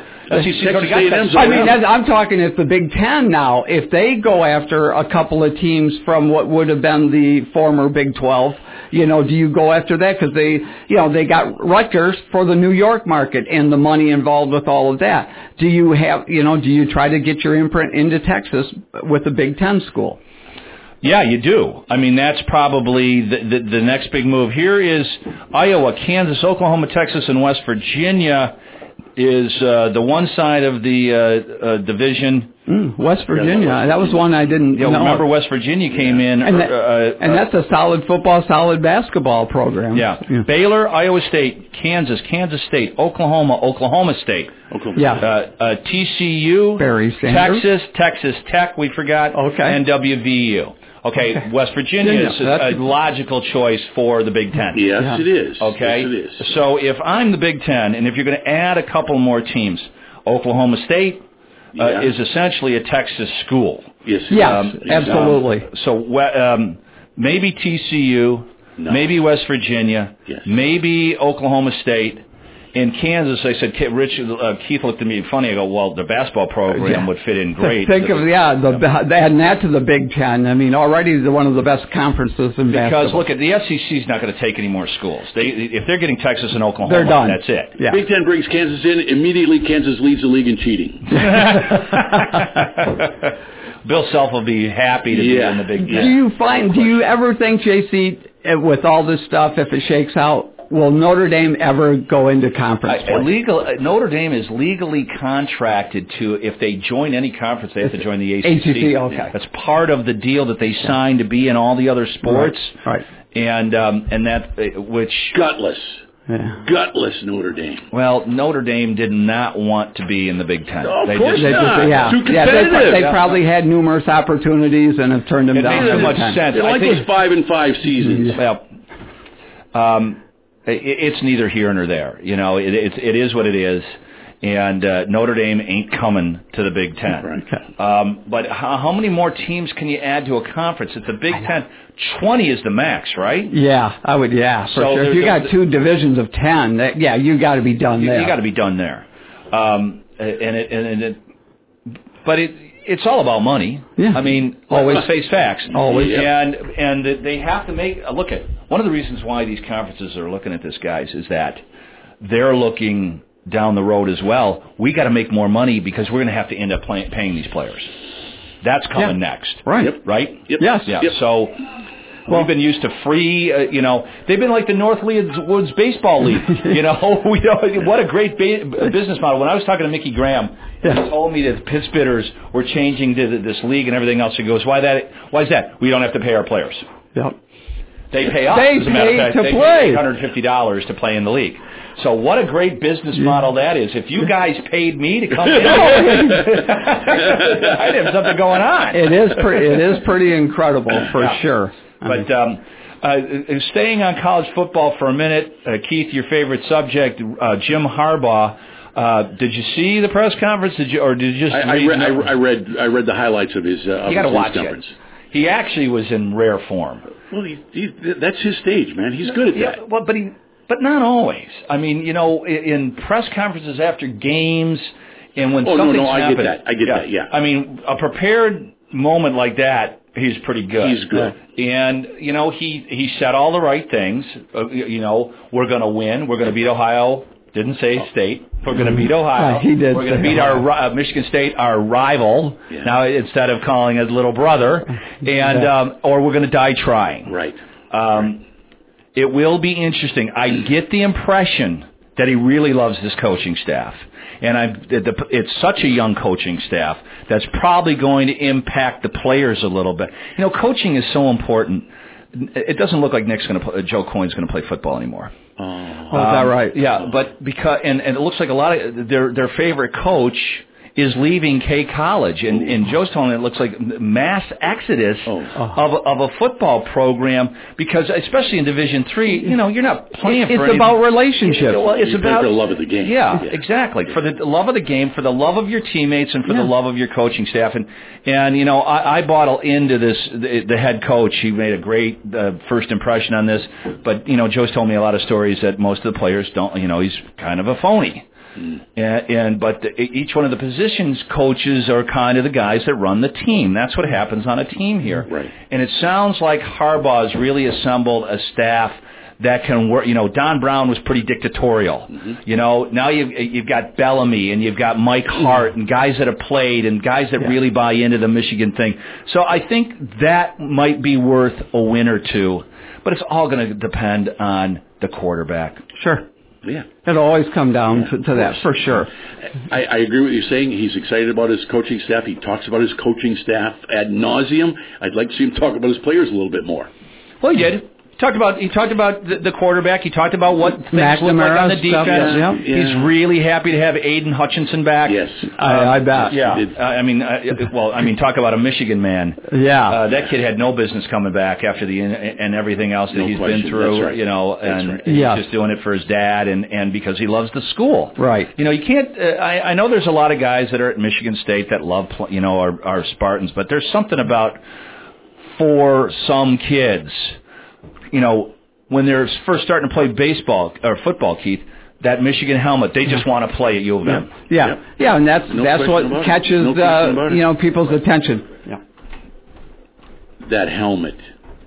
[SPEAKER 3] I'm talking if the Big Ten now, if they go after a couple of teams from what would have been the former Big 12, do you go after that? Because they got Rutgers for the New York market and the money involved with all of that. Do you try to get your imprint into Texas with a Big Ten school?
[SPEAKER 1] Yeah, you do. I mean, that's probably the next big move. Here is Iowa, Kansas, Oklahoma, Texas, and West Virginia is the one side of the division.
[SPEAKER 3] West Virginia. That was one I didn't know.
[SPEAKER 1] Remember West Virginia came in.
[SPEAKER 3] And that's a solid football, solid basketball program.
[SPEAKER 1] Yeah. Baylor, Iowa State, Kansas, Kansas State, Oklahoma, Oklahoma State. TCU,
[SPEAKER 3] Barry Sanders.
[SPEAKER 1] Texas Tech, we forgot, and WVU. Okay, West Virginia is a logical choice for the Big Ten.
[SPEAKER 2] Yes, it is.
[SPEAKER 1] Okay,
[SPEAKER 2] yes, it is.
[SPEAKER 1] So if I'm the Big Ten, and if you're going to add a couple more teams, Oklahoma State is essentially a Texas school.
[SPEAKER 2] Yes,
[SPEAKER 3] absolutely.
[SPEAKER 1] So maybe TCU, maybe West Virginia, maybe Oklahoma State. In Kansas, I said, Keith looked at me funny. I go, well, the basketball program would fit in great.
[SPEAKER 3] Think of adding that to the Big Ten. I mean, already one of the best conferences in basketball.
[SPEAKER 1] Because, look, the SEC's not going to take any more schools. If they're getting Texas and Oklahoma,
[SPEAKER 3] they're done.
[SPEAKER 1] That's it.
[SPEAKER 3] Yeah.
[SPEAKER 2] Big Ten brings Kansas in. Immediately, Kansas leads the league in cheating.
[SPEAKER 1] Bill Self will be happy to be in the Big Ten.
[SPEAKER 3] Do you ever think, JC, with all this stuff, if it shakes out, will Notre Dame ever go into conference play?
[SPEAKER 1] Notre Dame is legally contracted to, if they join any conference, they have to join the ACC.
[SPEAKER 3] Okay.
[SPEAKER 1] That's part of the deal that they signed to be in all the other sports.
[SPEAKER 3] Right.
[SPEAKER 1] And that, which...
[SPEAKER 2] Gutless. Yeah. Gutless Notre Dame.
[SPEAKER 1] Well, Notre Dame did not want to be in the Big Ten.
[SPEAKER 2] Of course not. Too
[SPEAKER 3] competitive. They probably had numerous opportunities and have turned them down.
[SPEAKER 1] It makes so much sense.
[SPEAKER 2] They like those 5-5 seasons.
[SPEAKER 1] Well, it's neither here nor there. It is what it is, and Notre Dame ain't coming to the Big Ten.
[SPEAKER 2] Right.
[SPEAKER 1] But how many more teams can you add to a conference? It's a Big Ten. 20 is the max, right?
[SPEAKER 3] Yeah, I would. Yeah, for sure. If you got 2 divisions of 10, you got to be done there.
[SPEAKER 1] You got to be done there. But it's all about money.
[SPEAKER 3] Yeah.
[SPEAKER 1] I mean, always face facts.
[SPEAKER 3] Always.
[SPEAKER 1] And they have to make look at one of the reasons why these conferences are looking at this, guys, is that they're looking down the road as well. We got to make more money because we're going to have to end up paying these players. That's coming next.
[SPEAKER 3] Right.
[SPEAKER 2] Yep.
[SPEAKER 1] Right?
[SPEAKER 3] Yep. Yes.
[SPEAKER 1] Yeah.
[SPEAKER 2] Yep.
[SPEAKER 1] So we've been used to free, they've been like the Northwoods Woods Baseball League. What a great business model. When I was talking to Mickey Graham, he told me that the Pittsburghers were changing to this league and everything else. He goes, why is that? We don't have to pay our players.
[SPEAKER 3] Yep.
[SPEAKER 1] They pay us.
[SPEAKER 3] They
[SPEAKER 1] as a matter of fact,
[SPEAKER 3] to
[SPEAKER 1] they
[SPEAKER 3] play.
[SPEAKER 1] Pay $850 to play in the league. So what a great business model that is. If you guys paid me to come in, I'd have something going on.
[SPEAKER 3] It is pretty incredible for sure.
[SPEAKER 1] But staying on college football for a minute, Keith, your favorite subject, Jim Harbaugh. Did you see the press conference? Did you just?
[SPEAKER 2] I read the highlights of his.
[SPEAKER 1] You got to watch it. He actually was in rare form.
[SPEAKER 2] Well, that's his stage, man. He's good at that.
[SPEAKER 1] Yeah, well, but not always. I mean, in press conferences after games, and when something's happened.
[SPEAKER 2] I get that. Yeah.
[SPEAKER 1] I mean, a prepared moment like that, he's pretty good.
[SPEAKER 2] He's good.
[SPEAKER 1] And, he said all the right things. We're going to win. We're going to beat Ohio. Didn't say state. We're going to beat Ohio.
[SPEAKER 3] He did.
[SPEAKER 1] We're going to beat our Michigan State, our rival. Yeah. Now instead of calling it little brother, and or we're going to die trying.
[SPEAKER 2] Right.
[SPEAKER 1] It will be interesting. I get the impression that he really loves this coaching staff. And it's such a young coaching staff that's probably going to impact the players a little bit. You know, coaching is so important. It doesn't look like Joe Coyne's going to play football anymore.
[SPEAKER 3] Oh, is that right?
[SPEAKER 1] Yeah, but because and it looks like a lot of their favorite coach is leaving K College, and Joe's telling me it looks like mass exodus of a football program, because especially in Division III, you know, you're not playing for
[SPEAKER 3] it's about relationships.
[SPEAKER 1] Well, it's about
[SPEAKER 2] the love of the game.
[SPEAKER 1] Yeah, exactly. For the love of the game, for the love of your teammates, and for the love of your coaching staff. And you know, I bought into this. The head coach, he made a great first impression on this, but you know, Joe's told me a lot of stories that most of the players don't. You know, he's kind of a phony. But each one of the positions coaches are kind of the guys that run the team. That's what happens on a team here.
[SPEAKER 2] Right.
[SPEAKER 1] And it sounds like Harbaugh's really assembled a staff that can work. You know, Don Brown was pretty dictatorial. You know, now you've got Bellamy and you've got Mike Hart and guys that have played and guys that really buy into the Michigan thing. So I think that might be worth a win or two. But it's all going to depend on the quarterback.
[SPEAKER 3] Sure.
[SPEAKER 2] Yeah.
[SPEAKER 3] It'll always come down to that, for sure.
[SPEAKER 2] I agree with you saying he's excited about his coaching staff. He talks about his coaching staff ad nauseum. I'd like to see him talk about his players a little bit more.
[SPEAKER 1] Well, he did. He talked about the quarterback. He talked about what things look like on the defense.
[SPEAKER 3] Yeah.
[SPEAKER 1] He's really happy to have Aiden Hutchinson back.
[SPEAKER 2] Yes.
[SPEAKER 3] I bet.
[SPEAKER 1] Yeah. I mean, talk about a Michigan man.
[SPEAKER 3] Yeah.
[SPEAKER 1] That kid had no business coming back after and everything else that he's been through.
[SPEAKER 2] That's right.
[SPEAKER 1] You know, and he's just doing it for his dad and because he loves the school.
[SPEAKER 3] Right.
[SPEAKER 1] You know, you can't. I know there's a lot of guys that are at Michigan State that love, are Spartans, but there's something about for some kids. You know, when they're first starting to play baseball or football, Keith, that Michigan helmet, they just want to play at U of M.
[SPEAKER 3] Yeah, and that's what catches people's attention. Yeah.
[SPEAKER 2] That helmet.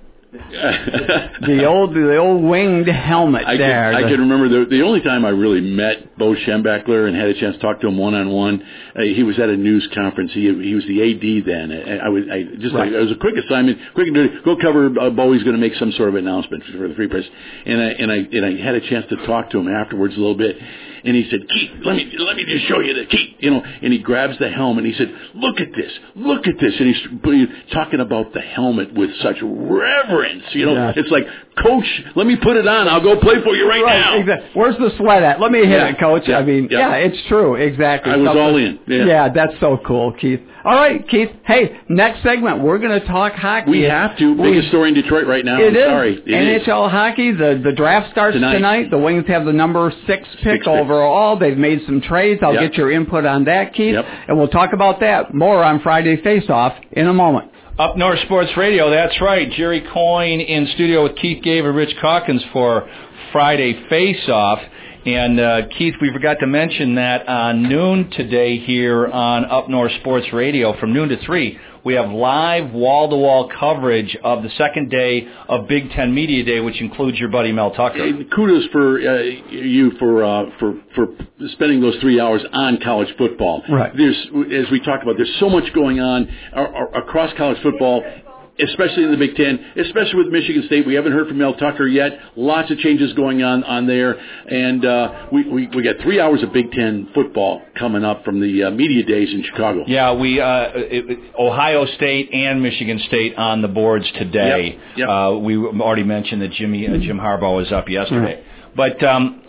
[SPEAKER 3] the old winged helmet
[SPEAKER 2] I can remember the only time I really met Bo Schembechler and had a chance to talk to him one-on-one. He was at a news conference. He was the AD then. It was a quick assignment, quick and dirty. Go cover Bowie's going to make some sort of announcement for the Free Press. And I had a chance to talk to him afterwards a little bit. And he said, Keith, let me just show you the Keith, and he grabs the helmet and he said, look at this. And he's talking about the helmet with such reverence, It's like, Coach, let me put it on. I'll go play for you right now.
[SPEAKER 3] Exactly. Where's the sweat at? Let me hit it, Coach. Yeah. I mean, it's true. Exactly.
[SPEAKER 2] I was all in.
[SPEAKER 3] Yeah, that's so cool, Keith. All right, Keith. Hey, next segment, we're going to talk hockey.
[SPEAKER 2] We have to. Biggest story in Detroit right now.
[SPEAKER 3] It is. NHL hockey, the draft starts tonight. The Wings have the number 6 pick overall. They've made some trades. I'll get your input on that, Keith. And we'll talk about that more on Friday Face-Off in a moment.
[SPEAKER 1] Up North Sports Radio, that's right. Jerry Coyne in studio with Keith Gave and Rich Calkins for Friday Face-Off. And, Keith, we forgot to mention that on noon today here on Up North Sports Radio, from noon to 3, we have live wall-to-wall coverage of the second day of Big Ten Media Day, which includes your buddy Mel Tucker.
[SPEAKER 2] And kudos for you for spending those 3 hours on college football.
[SPEAKER 3] Right.
[SPEAKER 2] As we talked about, there's so much going on across college football, especially in the Big Ten, especially with Michigan State. We haven't heard from Mel Tucker yet. Lots of changes going on there. And we got 3 hours of Big Ten football coming up from the media days in Chicago.
[SPEAKER 1] Yeah, Ohio State and Michigan State on the boards today. Yep. We already mentioned that Jim Harbaugh was up yesterday. But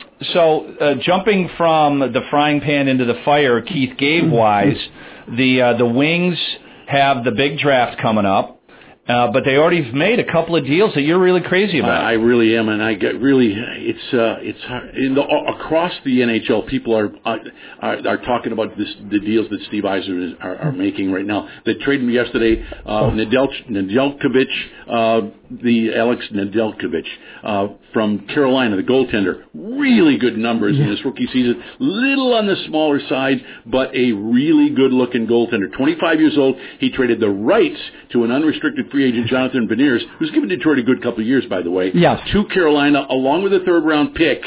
[SPEAKER 1] jumping from the frying pan into the fire, Keith Gave-wise, the Wings have the big draft coming up. But they already made a couple of deals that you're really crazy about.
[SPEAKER 2] I really am, and I get it's hard. Across the NHL, people are talking about the deals that Steve Yzerman are making right now. They traded him yesterday, Nedeljkovic, the Alex Nedeljkovic from Carolina, the goaltender. Really good numbers in his rookie season. Little on the smaller side, but a really good-looking goaltender. 25 years old. He traded the rights to an unrestricted free agent, Jonathan Beniers, who's given Detroit a good couple of years, by the way, to Carolina, along with a third-round pick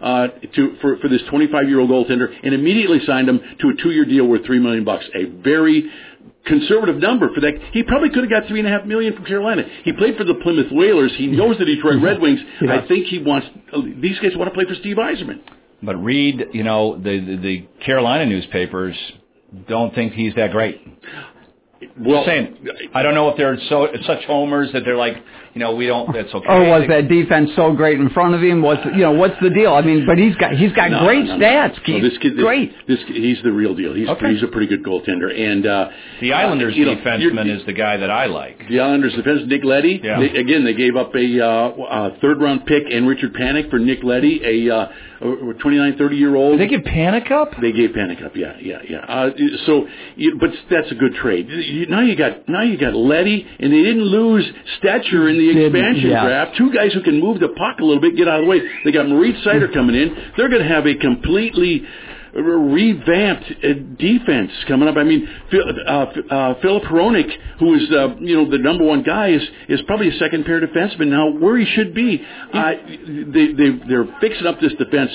[SPEAKER 2] for this 25-year-old goaltender, and immediately signed him to a 2-year deal worth $3 million. A very conservative number for that. He probably could have got $3.5 million from Carolina. He played for the Plymouth Whalers. He knows the Detroit Red Wings. I think these guys want to play for Steve Yzerman.
[SPEAKER 1] But read, the Carolina newspapers don't think he's that great.
[SPEAKER 2] Well,
[SPEAKER 1] saying, I don't know if they're such homers that they're like, we don't. That's okay.
[SPEAKER 3] Or was that defense so great in front of him? What's the deal? I mean, but he's got great stats.
[SPEAKER 2] No, this kid,
[SPEAKER 3] great.
[SPEAKER 2] He's the real deal. He's a pretty good goaltender. And
[SPEAKER 1] the Islanders defenseman is the guy that I like.
[SPEAKER 2] The Islanders defenseman, Nick Leddy.
[SPEAKER 1] Yeah.
[SPEAKER 2] They gave up a third-round pick and Richard Panik for Nick Leddy, a 29, 30-year-old.
[SPEAKER 1] Did they give Panik up?
[SPEAKER 2] They gave Panik up. Yeah. But that's a good trade. Now you got Leddy, and they didn't lose Stetcher in the expansion draft. Two guys who can move the puck a little bit, get out of the way. They got Maurice Seider coming in. They're going to have a completely revamped defense coming up. I mean, Philip Hronik, who is the number one guy, is probably a second pair defenseman now, where he should be. They're fixing up this defense.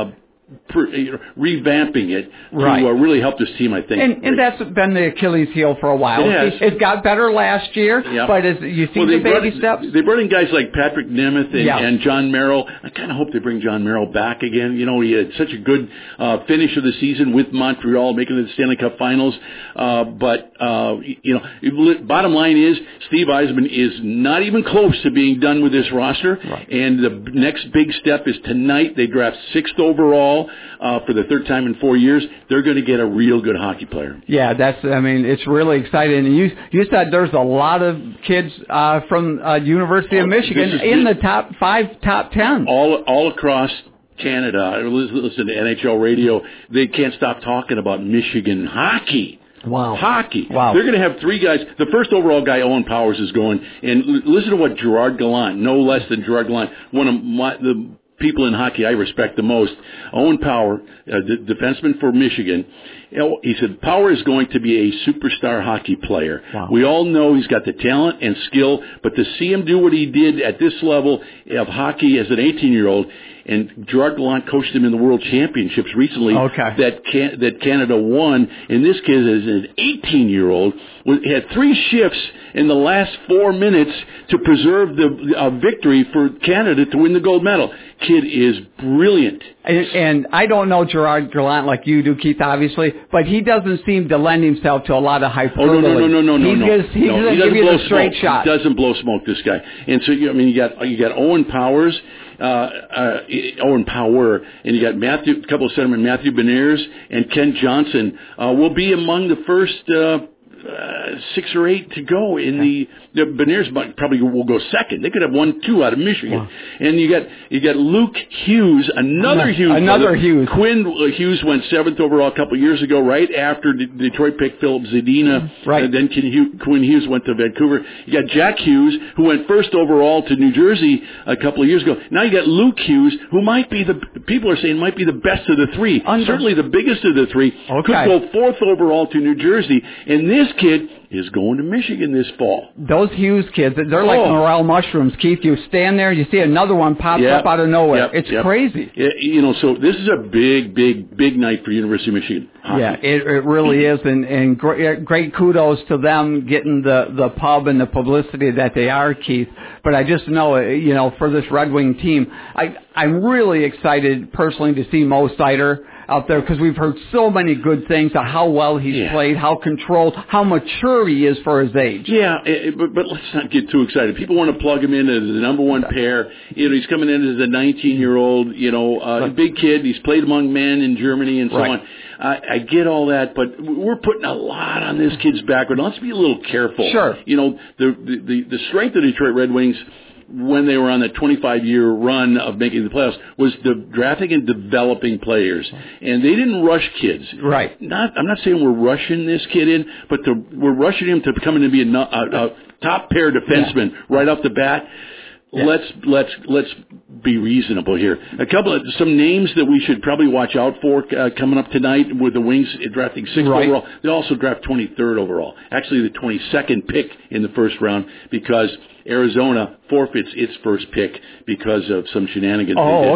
[SPEAKER 2] Revamping it to really help this team, I think.
[SPEAKER 3] And that's been the Achilles heel for a while. It got better last year, but as you see the baby steps.
[SPEAKER 2] They brought in guys like Patrick Nemeth and John Merrill. I kind of hope they bring John Merrill back again. He had such a good finish of the season with Montreal, making it to the Stanley Cup Finals. But bottom line is, Steve Yzerman is not even close to being done with this roster. Right. And the next big step is tonight. They draft 6th overall. For the third time in 4 years, they're going to get a real good hockey player.
[SPEAKER 3] Yeah, it's really exciting. And you said there's a lot of kids from University of Michigan in the top 5, top 10.
[SPEAKER 2] All across Canada. Listen to NHL radio. They can't stop talking about Michigan hockey.
[SPEAKER 3] Wow.
[SPEAKER 2] Hockey.
[SPEAKER 3] Wow.
[SPEAKER 2] They're going to have 3 guys. The first overall guy, Owen Powers, is going. And listen to what Gerard Gallant, no less than Gerard Gallant, one of the people in hockey I respect the most, Owen Power, defenseman for Michigan, he said, Power is going to be a superstar hockey player.
[SPEAKER 3] Wow.
[SPEAKER 2] We all know he's got the talent and skill, but to see him do what he did at this level of hockey as an 18-year-old, and Gerard Gallant coached him in the World Championships recently that Canada won, and this kid is an 18-year-old, had 3 shifts in the last 4 minutes to preserve the victory for Canada to win the gold medal. Kid is brilliant.
[SPEAKER 3] And I don't know Gerard Gallant like you do, Keith, obviously, but he doesn't seem to lend himself to a lot of hyperbole.
[SPEAKER 2] No.
[SPEAKER 3] He doesn't give you the straight shot.
[SPEAKER 2] He doesn't blow smoke, this guy. And so, you got Owen Powers, Owen Power, and you got a couple of centermen, Matthew Beniers and Ken Johnson, will be among the first 6 or 8 to go in the Beniers probably will go second. They could have 1, 2 out of Michigan. Wow. And you got Luke Hughes, another Hughes. Quinn Hughes went 7th overall a couple of years ago, right after Detroit picked Philip Zadina.
[SPEAKER 3] Right.
[SPEAKER 2] And then Quinn Hughes went to Vancouver. You got Jack Hughes, who went 1st overall to New Jersey a couple of years ago. Now you got Luke Hughes, who people are saying might be the best of the 3. Certainly the biggest of the 3.
[SPEAKER 3] Okay.
[SPEAKER 2] Could go 4th overall to New Jersey. And this kid is going to Michigan this fall.
[SPEAKER 3] Those Hughes kids, they're like morel mushrooms, Keith. You stand there, you see another one pops up out of nowhere. It's crazy.
[SPEAKER 2] So this is a big night for University of Michigan hockey.
[SPEAKER 3] Yeah, it really is, and great kudos to them getting the pub and the publicity that they are, Keith. But I just know, for this Red Wing team, I'm really excited personally to see Mo Seider out there because we've heard so many good things of how well he's played, how controlled, how mature he is for his age.
[SPEAKER 2] Yeah, but let's not get too excited. People want to plug him in as the number 1 pair. He's coming in as a 19-year-old, big kid. He's played among men in Germany and so on. I get all that, but we're putting a lot on this kid's background. Let's be a little careful.
[SPEAKER 3] Sure.
[SPEAKER 2] The strength of the Detroit Red Wings when they were on the 25-year run of making the playoffs was drafting and developing players. And they didn't rush kids.
[SPEAKER 3] Right.
[SPEAKER 2] I'm not saying we're rushing this kid in, but we're rushing him to come in and be a top pair defenseman right off the bat. Yeah. Let's be reasonable here. Some names that we should probably watch out for coming up tonight with the Wings drafting 6th overall. They also draft 23rd overall. Actually, the 22nd pick in the first round because Arizona forfeits its first pick because of some shenanigans they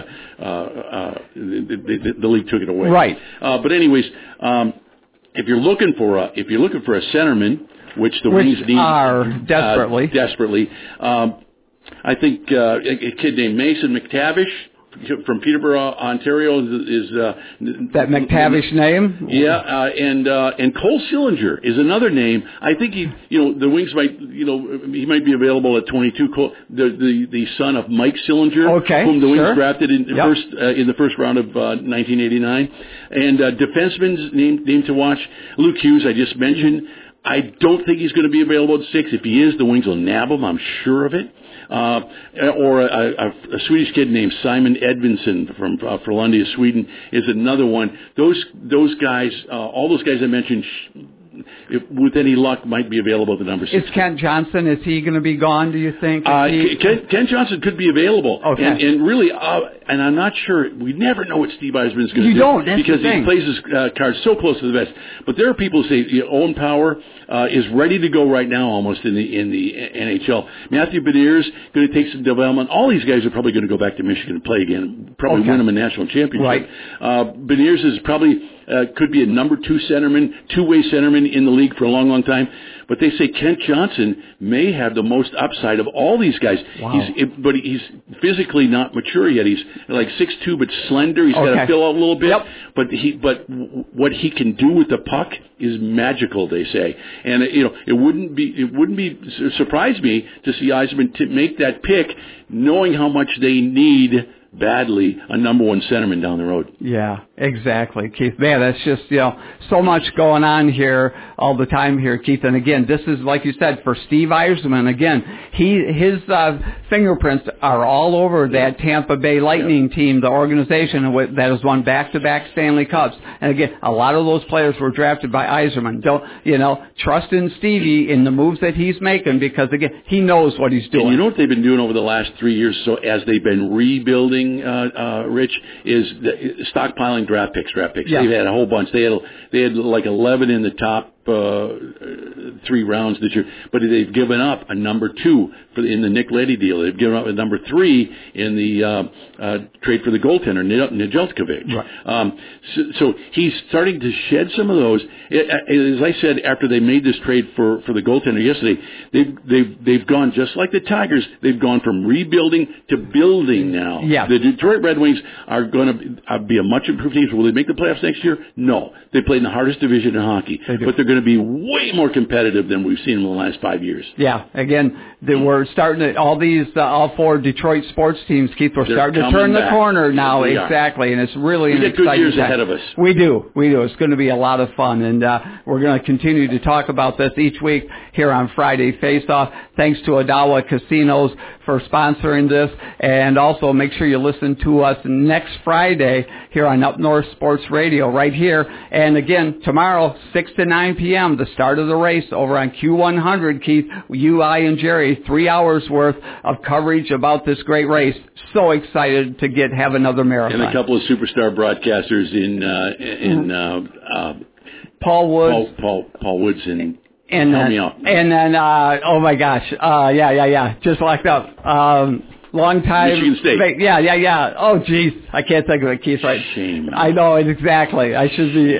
[SPEAKER 2] did with the league took it away.
[SPEAKER 3] Right.
[SPEAKER 2] But anyways, if you're looking for a centerman, which the Wings need
[SPEAKER 3] desperately.
[SPEAKER 2] I think a kid named Mason McTavish from Peterborough, Ontario, is
[SPEAKER 3] that McTavish name.
[SPEAKER 2] Yeah, and Cole Sillinger is another name. I think the Wings might, he might be available at 22. The son of Mike Sillinger, whom the Wings drafted in the first round of 1989, and defenseman's name to watch, Luke Hughes. I just mentioned. I don't think he's going to be available at 6. If he is, the Wings will nab him. I'm sure of it. Or a Swedish kid named Simon Edvinsson from Frölunda, Sweden, is another one. Those guys, all those guys I mentioned, if, with any luck, might be available at the number 6.
[SPEAKER 3] Is Kent Johnson, is he going to be gone, do you think?
[SPEAKER 2] Kent Johnson could be available.
[SPEAKER 3] Okay.
[SPEAKER 2] And really, and I'm not sure, we never know what Steve Yzerman's going to do.
[SPEAKER 3] You don't, that's
[SPEAKER 2] because
[SPEAKER 3] the thing.
[SPEAKER 2] He plays his cards so close to the vest. But there are people who say Owen Power is ready to go right now almost in the NHL. Matthew Beniers going to take some development. All these guys are probably going to go back to Michigan and play again, probably win them a national championship.
[SPEAKER 3] Right.
[SPEAKER 2] Beniers is probably could be a number 2 centerman, two-way centerman in the league for a long, long time. But they say Kent Johnson may have the most upside of all these guys.
[SPEAKER 3] Wow.
[SPEAKER 2] But he's physically not mature yet. He's like 6'2", but slender. He's got to fill out a little bit. Yep. But what he can do with the puck is magical, they say. And it wouldn't surprise me to see Yzerman to make that pick, knowing how much they need badly a number 1 centerman down the road.
[SPEAKER 3] Yeah, exactly, Keith. Man, that's just, so much going on here all the time here, Keith. And again, this is, like you said, for Steve Yzerman, again, his fingerprints are all over that Tampa Bay Lightning team, the organization that has won back-to-back Stanley Cups. And again, a lot of those players were drafted by Yzerman. Trust in Stevie in the moves that he's making, because again, he knows what he's doing.
[SPEAKER 2] And you know what they've been doing over the last 3 years, so as they've been rebuilding, Rich, is stockpiling draft picks.
[SPEAKER 3] Yeah.
[SPEAKER 2] They've had a whole bunch. They had like 11 in the top 3 rounds this year, but they've given up a number 2 in the Nick Leddy deal. They've given up a number 3 in the trade for the goaltender Nedeljkovic.
[SPEAKER 3] Right.
[SPEAKER 2] So he's starting to shed some of those. As I said, after they made this trade for the goaltender yesterday, they've gone just like the Tigers. They've gone from rebuilding to building now.
[SPEAKER 3] Yeah.
[SPEAKER 2] The Detroit Red Wings are going to be a much improved team. Will they make the playoffs next year? No. They played in the hardest division in hockey, but they're going to be way more competitive than we've seen in the last 5 years.
[SPEAKER 3] Yeah, again, we're starting to, all 4 Detroit sports teams, Keith, we're starting to turn the corner now. Exactly, and it's really an exciting time.
[SPEAKER 2] We get good years ahead of us.
[SPEAKER 3] We do. It's going to be a lot of fun, and we're going to continue to talk about this each week here on Friday Face-Off. Thanks to Odawa Casinos for sponsoring this, and also make sure you listen to us next Friday here on Up North Sports Radio right here. And again, tomorrow, 6 to 9 p.m., the start of the race over on Q100, Keith. You, I, and Jerry, 3 hours worth of coverage about this great race. So excited to have another marathon.
[SPEAKER 2] And a couple of superstar broadcasters in
[SPEAKER 3] Paul Woods.
[SPEAKER 2] Paul Woods and
[SPEAKER 3] help me out. And then, oh my gosh, just locked up. Long time.
[SPEAKER 2] Michigan State.
[SPEAKER 3] Yeah. Oh, geez. I can't think of it, Keith. Right.
[SPEAKER 2] Shame.
[SPEAKER 3] I know it exactly. I should be,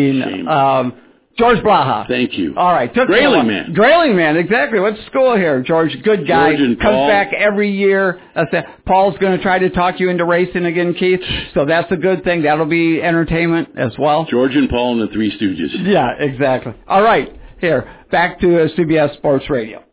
[SPEAKER 3] George Blaha.
[SPEAKER 2] Thank you.
[SPEAKER 3] All right.
[SPEAKER 2] Grayling Man,
[SPEAKER 3] exactly. What's school here? George, good guy.
[SPEAKER 2] George and
[SPEAKER 3] Comes
[SPEAKER 2] Paul.
[SPEAKER 3] back every year. Paul's going to try to talk you into racing again, Keith. So that's a good thing. That'll be entertainment as well.
[SPEAKER 2] George and Paul and the Three Stooges.
[SPEAKER 3] Yeah, exactly. All right. Here, back to CBS Sports Radio.